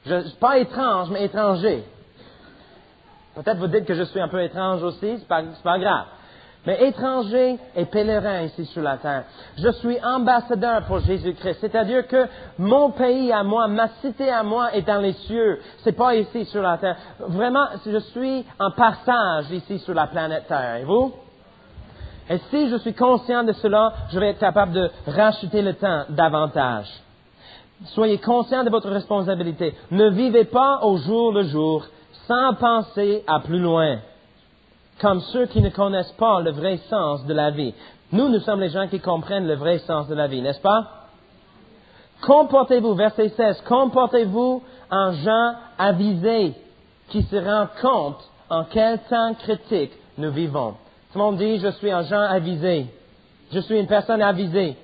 [SPEAKER 1] Je, pas étrange, mais étranger. Peut-être vous dites que je suis un peu étrange aussi, c'est pas, c'est pas grave. Mais étranger et pèlerin ici sur la terre. Je suis ambassadeur pour Jésus-Christ. C'est-à-dire que mon pays à moi, ma cité à moi est dans les cieux. C'est pas ici sur la terre. Vraiment, je suis en passage ici sur la planète Terre. Et vous? Et si je suis conscient de cela, je vais être capable de racheter le temps davantage. Soyez conscient de votre responsabilité. Ne vivez pas au jour le jour sans penser à plus loin, comme ceux qui ne connaissent pas le vrai sens de la vie. Nous, nous sommes les gens qui comprennent le vrai sens de la vie, n'est-ce pas? Comportez-vous, verset seize, comportez-vous en gens avisés qui se rendent compte en quel temps critique nous vivons. Tout le monde dit, je suis un gens avisé. Je suis une personne avisée.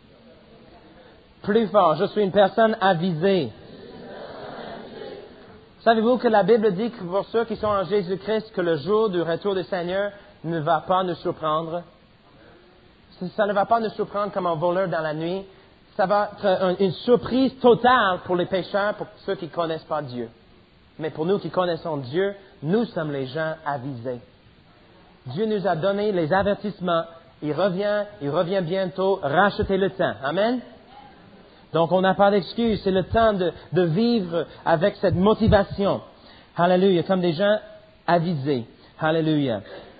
[SPEAKER 1] Plus fort, je suis une personne avisée. Savez-vous que la Bible dit que pour ceux qui sont en Jésus-Christ, que le jour du retour du Seigneur ne va pas nous surprendre? Ça ne va pas nous surprendre comme un voleur dans la nuit. Ça va être une surprise totale pour les pécheurs, pour ceux qui ne connaissent pas Dieu. Mais pour nous qui connaissons Dieu, nous sommes les gens avisés. Dieu nous a donné les avertissements. Il revient, il revient bientôt. Rachetez le temps. Amen? Donc, on n'a pas d'excuse. C'est le temps de, de vivre avec cette motivation. Alléluia. Comme des gens avisés. Alléluia.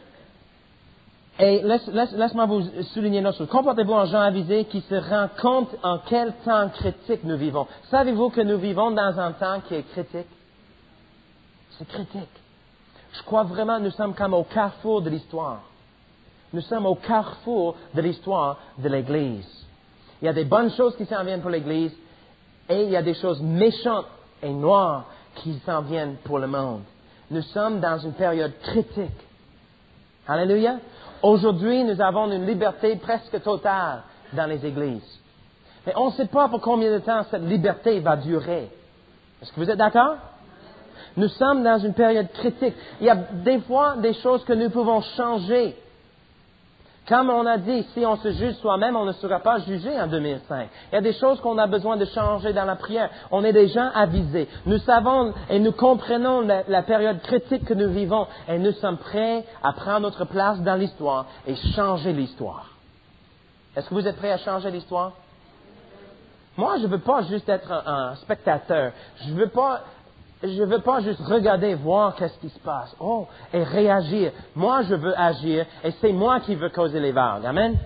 [SPEAKER 1] Et laisse, laisse, laisse-moi vous souligner une autre chose. Comportez-vous en gens avisés qui se rendent compte en quel temps critique nous vivons. Savez-vous que nous vivons dans un temps qui est critique? C'est critique. Je crois vraiment que nous sommes comme au carrefour de l'histoire. Nous sommes au carrefour de l'histoire de l'Église. Il y a des bonnes choses qui s'en viennent pour l'Église et il y a des choses méchantes et noires qui s'en viennent pour le monde. Nous sommes dans une période critique. Alléluia. Aujourd'hui, nous avons une liberté presque totale dans les églises. Mais on ne sait pas pour combien de temps cette liberté va durer. Est-ce que vous êtes d'accord? Nous sommes dans une période critique. Il y a des fois des choses que nous pouvons changer. Comme on a dit, si on se juge soi-même, on ne sera pas jugé en deux mille cinq. Il y a des choses qu'on a besoin de changer dans la prière. On est des gens avisés. Nous savons et nous comprenons la, la période critique que nous vivons et nous sommes prêts à prendre notre place dans l'histoire et changer l'histoire. Est-ce que vous êtes prêts à changer l'histoire? Moi, je ne veux pas juste être un, un spectateur. Je ne veux pas... Je ne veux pas juste regarder, voir qu'est-ce qui se passe. Oh, et réagir. Moi, je veux agir et c'est moi qui veux causer les vagues. Amen?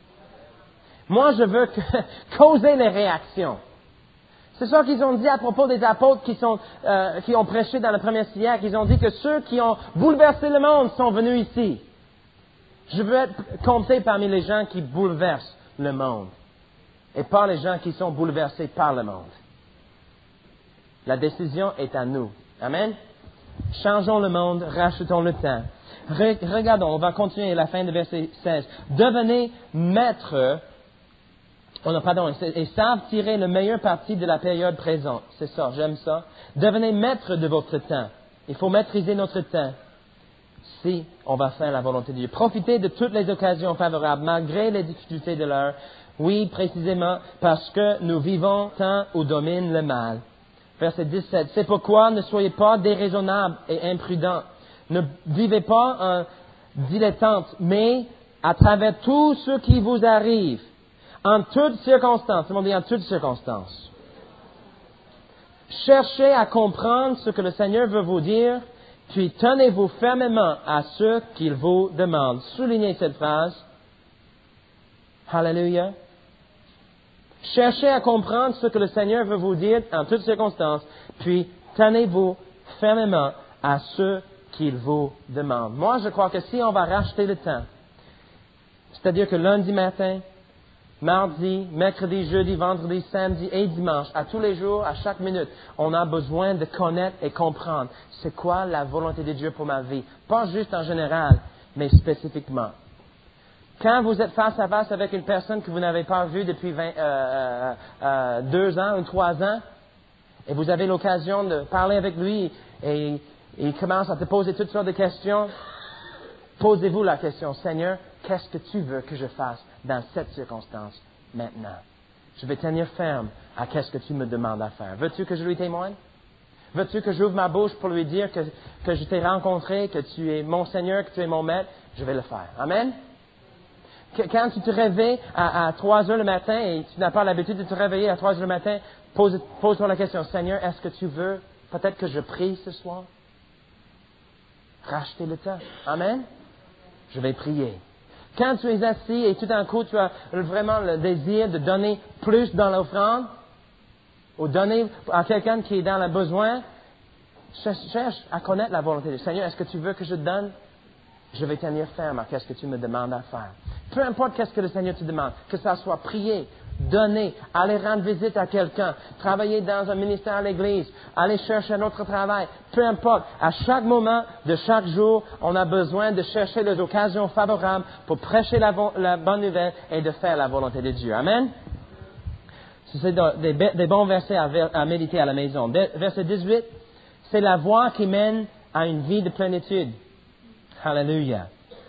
[SPEAKER 1] Moi, je veux que, causer les réactions. C'est ça qu'ils ont dit à propos des apôtres qui, sont, euh, qui ont prêché dans le premier siècle. Ils ont dit que ceux qui ont bouleversé le monde sont venus ici. Je veux être compté parmi les gens qui bouleversent le monde et pas les gens qui sont bouleversés par le monde. La décision est à nous. Amen. Changeons le monde, rachetons le temps. Re- regardons, on va continuer à la fin de verset seize. Devenez maîtres, oh non, pardon, et savent tirer le meilleur parti de la période présente. C'est ça, j'aime ça. Devenez maîtres de votre temps. Il faut maîtriser notre temps si on va faire la volonté de Dieu. Profitez de toutes les occasions favorables, malgré les difficultés de l'heure. Oui, précisément, parce que nous vivons temps où domine le mal. Verset dix-sept. C'est pourquoi ne soyez pas déraisonnables et imprudents. Ne vivez pas en dilettante, mais à travers tout ce qui vous arrive, en toutes circonstances, c'est mon dit en toutes circonstances. Cherchez à comprendre ce que le Seigneur veut vous dire, puis tenez-vous fermement à ce qu'il vous demande. Soulignez cette phrase. Hallelujah. Cherchez à comprendre ce que le Seigneur veut vous dire en toutes circonstances, puis tenez-vous fermement à ce qu'il vous demande. Moi, je crois que si on va racheter le temps, c'est-à-dire que lundi matin, mardi, mercredi, jeudi, vendredi, samedi et dimanche, à tous les jours, à chaque minute, on a besoin de connaître et comprendre c'est quoi la volonté de Dieu pour ma vie. Pas juste en général, mais spécifiquement. Quand vous êtes face à face avec une personne que vous n'avez pas vue depuis vingt, euh, euh, deux ans ou trois ans, et vous avez l'occasion de parler avec lui, et, et il commence à te poser toutes sortes de questions, posez-vous la question, Seigneur, qu'est-ce que tu veux que je fasse dans cette circonstance maintenant? Je vais tenir ferme à qu'est-ce que tu me demandes à faire. Veux-tu que je lui témoigne? Veux-tu que j'ouvre ma bouche pour lui dire que, que je t'ai rencontré, que tu es mon Seigneur, que tu es mon Maître? Je vais le faire. Amen? Que, quand tu te réveilles à, à trois heures le matin et tu n'as pas l'habitude de te réveiller à trois heures le matin, pose, pose-toi la question, Seigneur, est-ce que tu veux peut-être que je prie ce soir? Racheter le temps. Amen? Je vais prier. Quand tu es assis et tout d'un coup tu as vraiment le désir de donner plus dans l'offrande, ou donner à quelqu'un qui est dans le besoin, cherche à connaître la volonté du Seigneur. Est-ce que tu veux que je donne? Je vais tenir ferme à ce que tu me demandes à faire. Peu importe qu'est-ce que le Seigneur te demande, que ça soit prier, donner, aller rendre visite à quelqu'un, travailler dans un ministère à l'Église, aller chercher un autre travail, peu importe. À chaque moment de chaque jour, on a besoin de chercher les occasions favorables pour prêcher la, la bonne nouvelle et de faire la volonté de Dieu. Amen? C'est des, des bons versets à, à méditer à la maison. Verset dix-huit, c'est la voie qui mène à une vie de plénitude. Alléluia.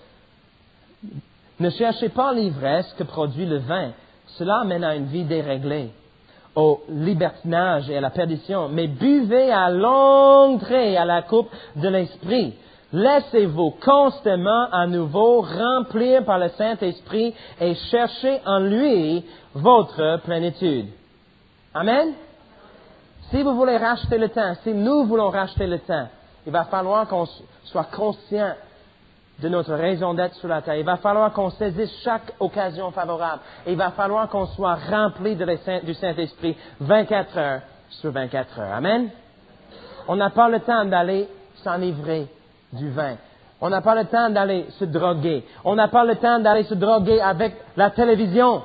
[SPEAKER 1] Ne cherchez pas l'ivresse que produit le vin. Cela mène à une vie déréglée, au libertinage et à la perdition. Mais buvez à longue traits à la coupe de l'Esprit. Laissez-vous constamment à nouveau remplir par le Saint-Esprit et cherchez en lui votre plénitude. Amen? Si vous voulez racheter le temps, si nous voulons racheter le temps, il va falloir qu'on soit conscient de notre raison d'être sur la terre. Il va falloir qu'on saisisse chaque occasion favorable. Il va falloir qu'on soit rempli de Saint, du Saint-Esprit vingt-quatre heures sur vingt-quatre heures. Amen? On n'a pas le temps d'aller s'enivrer du vin. On n'a pas le temps d'aller se droguer. On n'a pas le temps d'aller se droguer avec la télévision.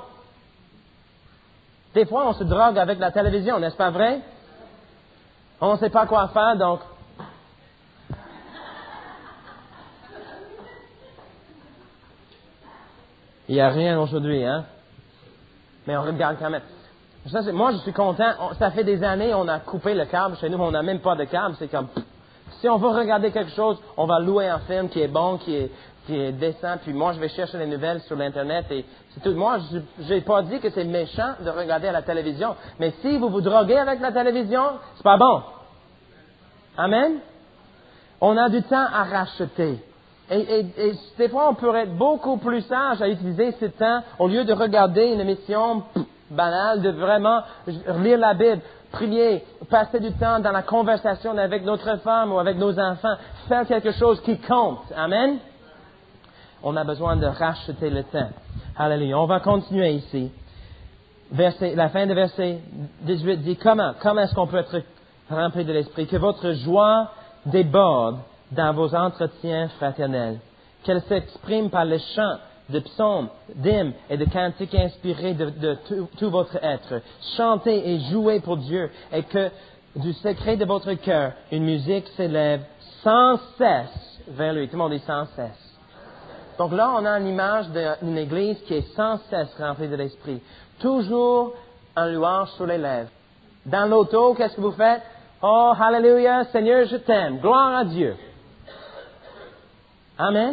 [SPEAKER 1] Des fois, on se drogue avec la télévision, n'est-ce pas vrai? On ne sait pas quoi faire, donc... Il n'y a rien aujourd'hui, hein? Mais on regarde quand même. Ça, c'est, moi, je suis content. On, ça fait des années, on a coupé le câble. Chez nous, on n'a même pas de câble. C'est comme... Si on veut regarder quelque chose, on va louer un film qui est bon, qui est, qui est décent. Puis moi, je vais chercher les nouvelles sur l'Internet. Et c'est tout. Moi, je n'ai pas dit que c'est méchant de regarder à la télévision. Mais si vous vous droguez avec la télévision, c'est pas bon. Amen? On a du temps à racheter. Et, et, et des fois, on pourrait être beaucoup plus sage à utiliser ce temps au lieu de regarder une émission pff, banale, de vraiment lire la Bible, prier, passer du temps dans la conversation avec notre femme ou avec nos enfants, faire quelque chose qui compte. Amen? On a besoin de racheter le temps. Alléluia. On va continuer ici. Verset, la fin de verset dix-huit dit comment? Comment est-ce qu'on peut être rempli de l'Esprit? Que votre joie déborde dans vos entretiens fraternels, qu'elle s'exprime par les chants de psaumes, d'hymnes et de cantiques inspirés de, de tout, tout votre être. Chantez et jouez pour Dieu et que du secret de votre cœur, une musique s'élève sans cesse vers lui. Tout le monde dit sans cesse. Donc là, on a une image d'une église qui est sans cesse remplie de l'Esprit. Toujours un louange sur les lèvres. Dans l'auto, qu'est-ce que vous faites? Oh, hallelujah, Seigneur, je t'aime. Gloire à Dieu. Amen.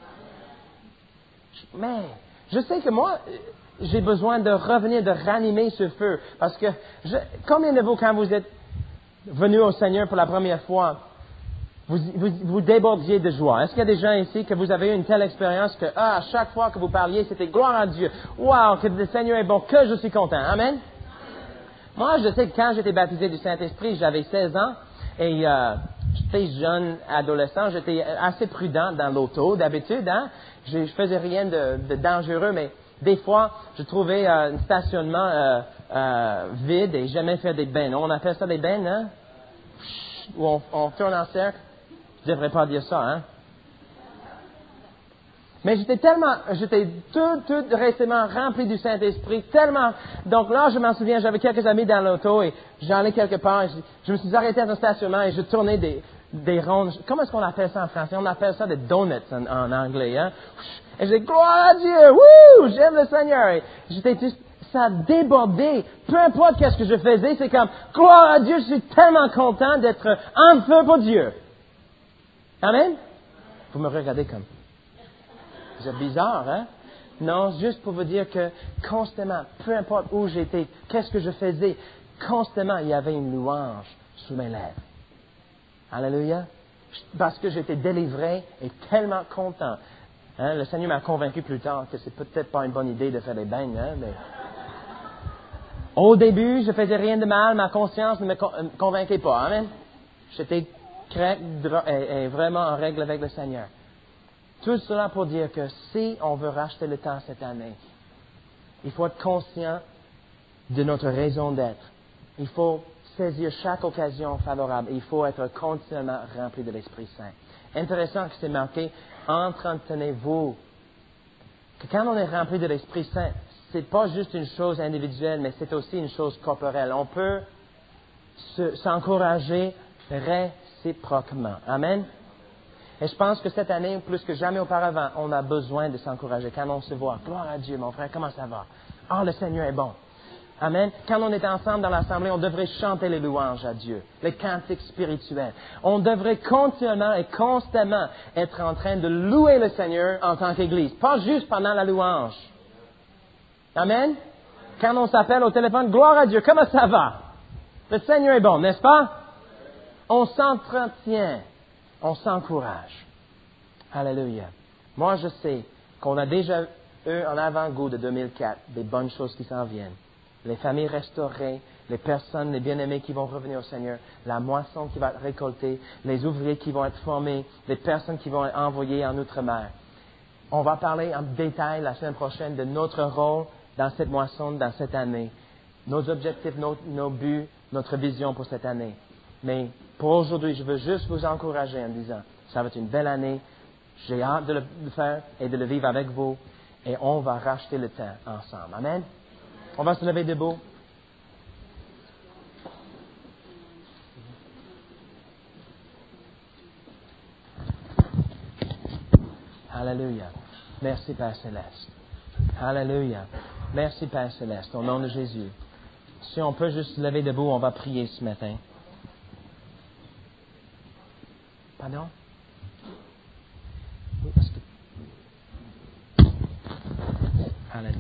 [SPEAKER 1] Mais, je sais que moi, j'ai besoin de revenir, de ranimer ce feu. Parce que, je, combien de vous, quand vous êtes venus au Seigneur pour la première fois, vous, vous, vous débordiez de joie? Est-ce qu'il y a des gens ici que vous avez eu une telle expérience que, ah, à chaque fois que vous parliez, c'était gloire à Dieu. Wow, que le Seigneur est bon, que je suis content. Amen. Moi, je sais que quand j'étais baptisé du Saint-Esprit, j'avais seize ans et euh, j'étais jeune, adolescent, j'étais assez prudent dans l'auto d'habitude. Hein? Je ne faisais rien de, de dangereux, mais des fois, je trouvais euh, un stationnement euh, euh, vide et j'aimais faire des bains. On appelle ça des bains, hein? Où on, on tourne en cercle. Je ne devrais pas dire ça, hein? Mais j'étais tellement, j'étais tout, tout récemment rempli du Saint-Esprit, tellement. Donc là, je m'en souviens, j'avais quelques amis dans l'auto et j'allais quelque part. Et je, je me suis arrêté à un stationnement et je tournais des, des rondes. Comment est-ce qu'on appelle ça en français? On appelle ça des donuts en, en anglais, hein? Et j'ai dit, gloire à Dieu! Wouh! J'aime le Seigneur! Et j'étais juste, ça a débordé. Peu importe qu'est-ce que je faisais, c'est comme, gloire à Dieu, je suis tellement content d'être en feu pour Dieu. Amen? Vous me regardez comme, c'est bizarre, hein? Non, juste pour vous dire que constamment, peu importe où j'étais, qu'est-ce que je faisais, constamment, il y avait une louange sous mes lèvres. Alléluia. Parce que j'étais délivré et tellement content. Hein, le Seigneur m'a convaincu plus tard que c'est peut-être pas une bonne idée de faire des bains. Hein, mais... Au début, je faisais rien de mal, ma conscience ne me convainquait pas. Amen. J'étais correct et vraiment en règle avec le Seigneur. Tout cela pour dire que si on veut racheter le temps cette année, il faut être conscient de notre raison d'être. Il faut saisir chaque occasion favorable. Il faut être continuellement rempli de l'Esprit Saint. Intéressant que c'est marqué, entretenez-vous. Que quand on est rempli de l'Esprit Saint, c'est pas juste une chose individuelle, mais c'est aussi une chose corporelle. On peut se, s'encourager réciproquement. Amen. Et je pense que cette année, plus que jamais auparavant, on a besoin de s'encourager. Quand on se voit, gloire à Dieu, mon frère, comment ça va? Ah, oh, le Seigneur est bon. Amen. Quand on est ensemble dans l'assemblée, on devrait chanter les louanges à Dieu, les cantiques spirituels. On devrait continuellement et constamment être en train de louer le Seigneur en tant qu'Église, pas juste pendant la louange. Amen. Quand on s'appelle au téléphone, gloire à Dieu, comment ça va? Le Seigneur est bon, n'est-ce pas? On s'entretient, on s'encourage. Alléluia. Moi, je sais qu'on a déjà eu en avant-goût de deux mille quatre des bonnes choses qui s'en viennent. Les familles restaurées, les personnes, les bien-aimés qui vont revenir au Seigneur, la moisson qui va être récoltée, les ouvriers qui vont être formés, les personnes qui vont être envoyées en outre-mer. On va parler en détail la semaine prochaine de notre rôle dans cette moisson, dans cette année. Nos objectifs, nos, nos buts, notre vision pour cette année. Mais pour aujourd'hui, je veux juste vous encourager en disant, ça va être une belle année, j'ai hâte de le faire et de le vivre avec vous, et on va racheter le temps ensemble. Amen. On va se lever debout. Alléluia. Merci Père Céleste. Alléluia. Merci Père Céleste. Au nom de Jésus. Si on peut juste se lever debout, on va prier ce matin. Pardon? Oui, est-ce que... Alléluia.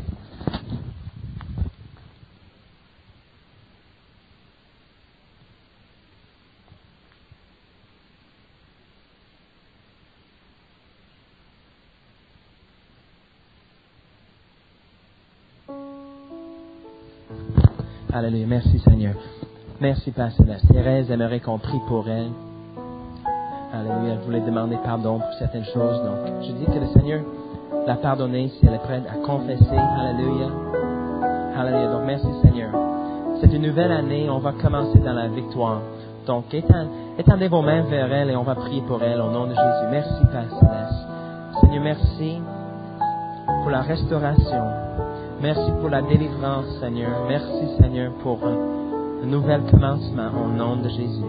[SPEAKER 1] Alléluia. Merci Seigneur. Merci Père Céleste. Thérèse aimerait qu'on prie pour elle. Alléluia. Elle voulait demander pardon pour certaines choses. Donc, je dis que le Seigneur l'a pardonné si elle est prête à confesser. Alléluia. Alléluia. Donc, merci Seigneur. C'est une nouvelle année. On va commencer dans la victoire. Donc, étendez vos mains vers elle et on va prier pour elle au nom de Jésus. Merci Père Céleste. Seigneur, merci pour la restauration. Merci pour la délivrance, Seigneur. Merci, Seigneur, pour un nouvel commencement au nom de Jésus.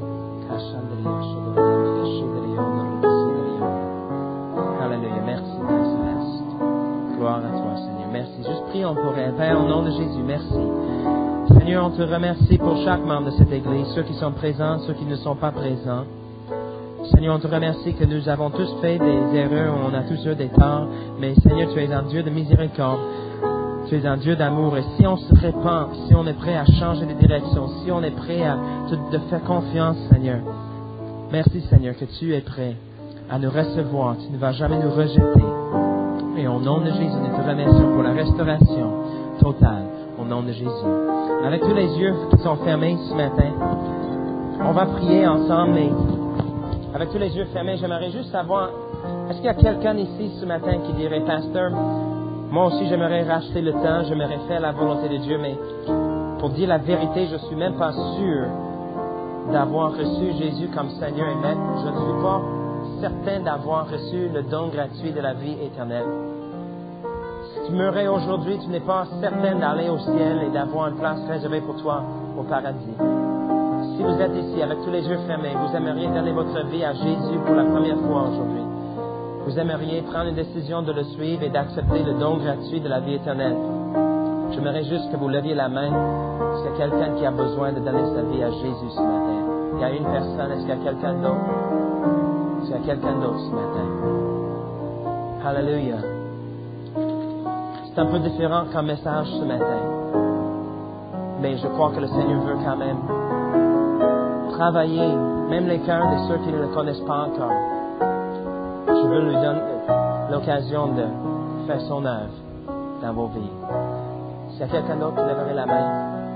[SPEAKER 1] Alléluia. Merci, Père Céleste. Gloire à toi, Seigneur. Merci. Juste prions pour elle. Père, au nom de Jésus, merci. Seigneur, on te remercie pour chaque membre de cette Église, ceux qui sont présents, ceux qui ne sont pas présents. Seigneur, on te remercie que nous avons tous fait des erreurs, on a tous eu des torts, mais Seigneur, tu es un Dieu de miséricorde. Tu es un Dieu d'amour et si on se répand, si on est prêt à changer de direction, si on est prêt à te, te faire confiance, Seigneur, merci Seigneur que tu es prêt à nous recevoir, tu ne vas jamais nous rejeter. Et au nom de Jésus, nous te remercions pour la restauration totale, au nom de Jésus. Avec tous les yeux qui sont fermés ce matin, on va prier ensemble, mais avec tous les yeux fermés, j'aimerais juste savoir, est-ce qu'il y a quelqu'un ici ce matin qui dirait, Pasteur, moi aussi, j'aimerais racheter le temps, j'aimerais faire la volonté de Dieu, mais pour dire la vérité, je ne suis même pas sûr d'avoir reçu Jésus comme Seigneur et Maître. Je ne suis pas certain d'avoir reçu le don gratuit de la vie éternelle. Si tu meurais aujourd'hui, tu n'es pas certain d'aller au ciel et d'avoir une place réservée pour toi au paradis. Si vous êtes ici avec tous les yeux fermés, vous aimeriez donner votre vie à Jésus pour la première fois aujourd'hui. Vous aimeriez prendre une décision de le suivre et d'accepter le don gratuit de la vie éternelle. J'aimerais juste que vous leviez la main. Est-ce qu'il y a quelqu'un qui a besoin de donner sa vie à Jésus ce matin? Il y a une personne. Est-ce qu'il y a quelqu'un d'autre? Est-ce qu'il y a quelqu'un d'autre ce matin? Alléluia. C'est un peu différent comme message ce matin. Mais je crois que le Seigneur veut quand même travailler, même les cœurs de ceux qui ne le connaissent pas encore. Je veux lui donner l'occasion de faire son œuvre dans vos vies. S'il y a quelqu'un d'autre qui lèverait la main.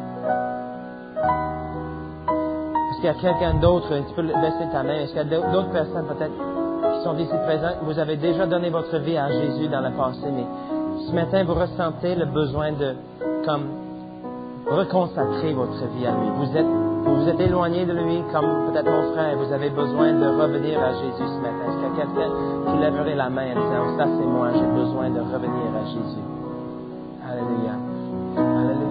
[SPEAKER 1] Est-ce qu'il y a quelqu'un d'autre, tu peux baisser ta main, est-ce qu'il y a d'autres personnes peut-être qui sont ici présentes, vous avez déjà donné votre vie à Jésus dans le passé, mais ce matin vous ressentez le besoin de, comme, reconsacrer votre vie à lui. Vous êtes, vous vous êtes éloigné de lui comme peut-être mon frère, vous avez besoin de revenir à Jésus ce matin. Est-ce qu'il y a quelqu'un qui lèverait la main en disant, oh, ça c'est moi, j'ai besoin de revenir à Jésus. Alléluia. Alléluia.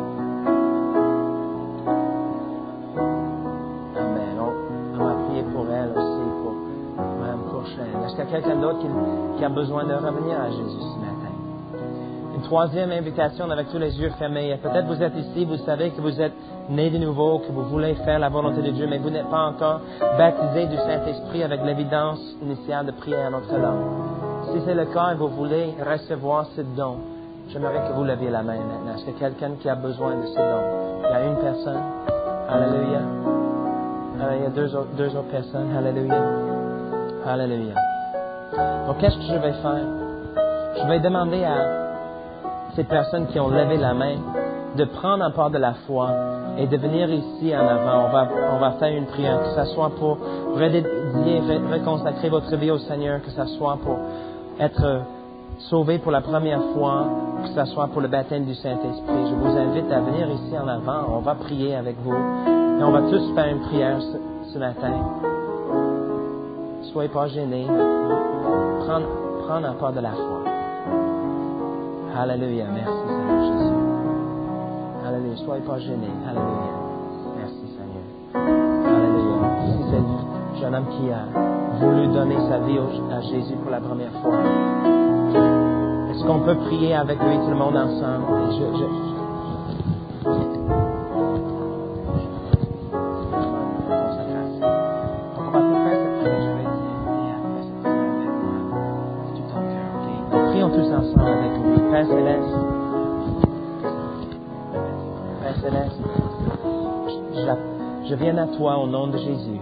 [SPEAKER 1] Amen. On, on va prier pour elle aussi, pour Mme Courchaine. Est-ce qu'il y a quelqu'un d'autre qui, qui a besoin de revenir à Jésus ce matin? Une troisième invitation avec tous les yeux fermés. Peut-être vous êtes ici, vous savez que vous êtes né de nouveau, que vous voulez faire la volonté de Dieu, mais vous n'êtes pas encore baptisé du Saint-Esprit avec l'évidence initiale de prier en notre langue. Si c'est le cas et vous voulez recevoir ce don, j'aimerais que vous leviez la main maintenant. Est-ce qu'il y a quelqu'un qui a besoin de ce don? Il y a une personne. Alléluia. Alléluia. Il y a deux autres, deux autres personnes. Alléluia. Alléluia. Donc, qu'est-ce que je vais faire? Je vais demander à ces personnes qui ont levé la main de prendre un part de la foi et de venir ici en avant. On va, on va faire une prière, que ce soit pour redédier, reconsacrer votre vie au Seigneur, que ce soit pour être sauvé pour la première fois, que ce soit pour le baptême du Saint-Esprit. Je vous invite à venir ici en avant. On va prier avec vous et on va tous faire une prière ce, ce matin. Soyez pas gênés. Prendre, prendre un part de la foi. Alléluia. Merci Seigneur Jésus. Alléluia. Soyez pas gênés. Alléluia. Merci Seigneur. Alléluia. Ici c'est le jeune homme qui a voulu donner sa vie à Jésus pour la première fois. Est-ce qu'on peut prier avec lui tout le monde ensemble? Et je, je... Donc on va tout faire cette prière. Je vais dire après cette prière avec moi. C'est tout ton cœur, ok? Donc prions tous ensemble avec lui. Père Céleste, Père Céleste, je, je viens à toi au nom de Jésus.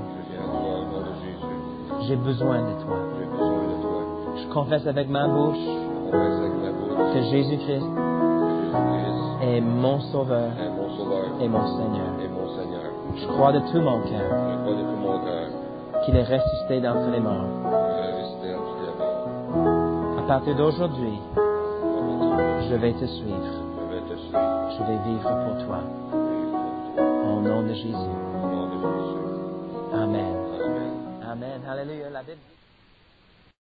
[SPEAKER 1] J'ai besoin de toi. Je confesse avec ma bouche que Jésus-Christ est mon Sauveur et mon Seigneur. Je crois de tout mon cœur qu'il est ressuscité d'entre les morts. À partir d'aujourd'hui, je vais te suivre. Je vais vivre pour toi. Au nom de Jésus. Amen. Amen. Alléluia. La Bible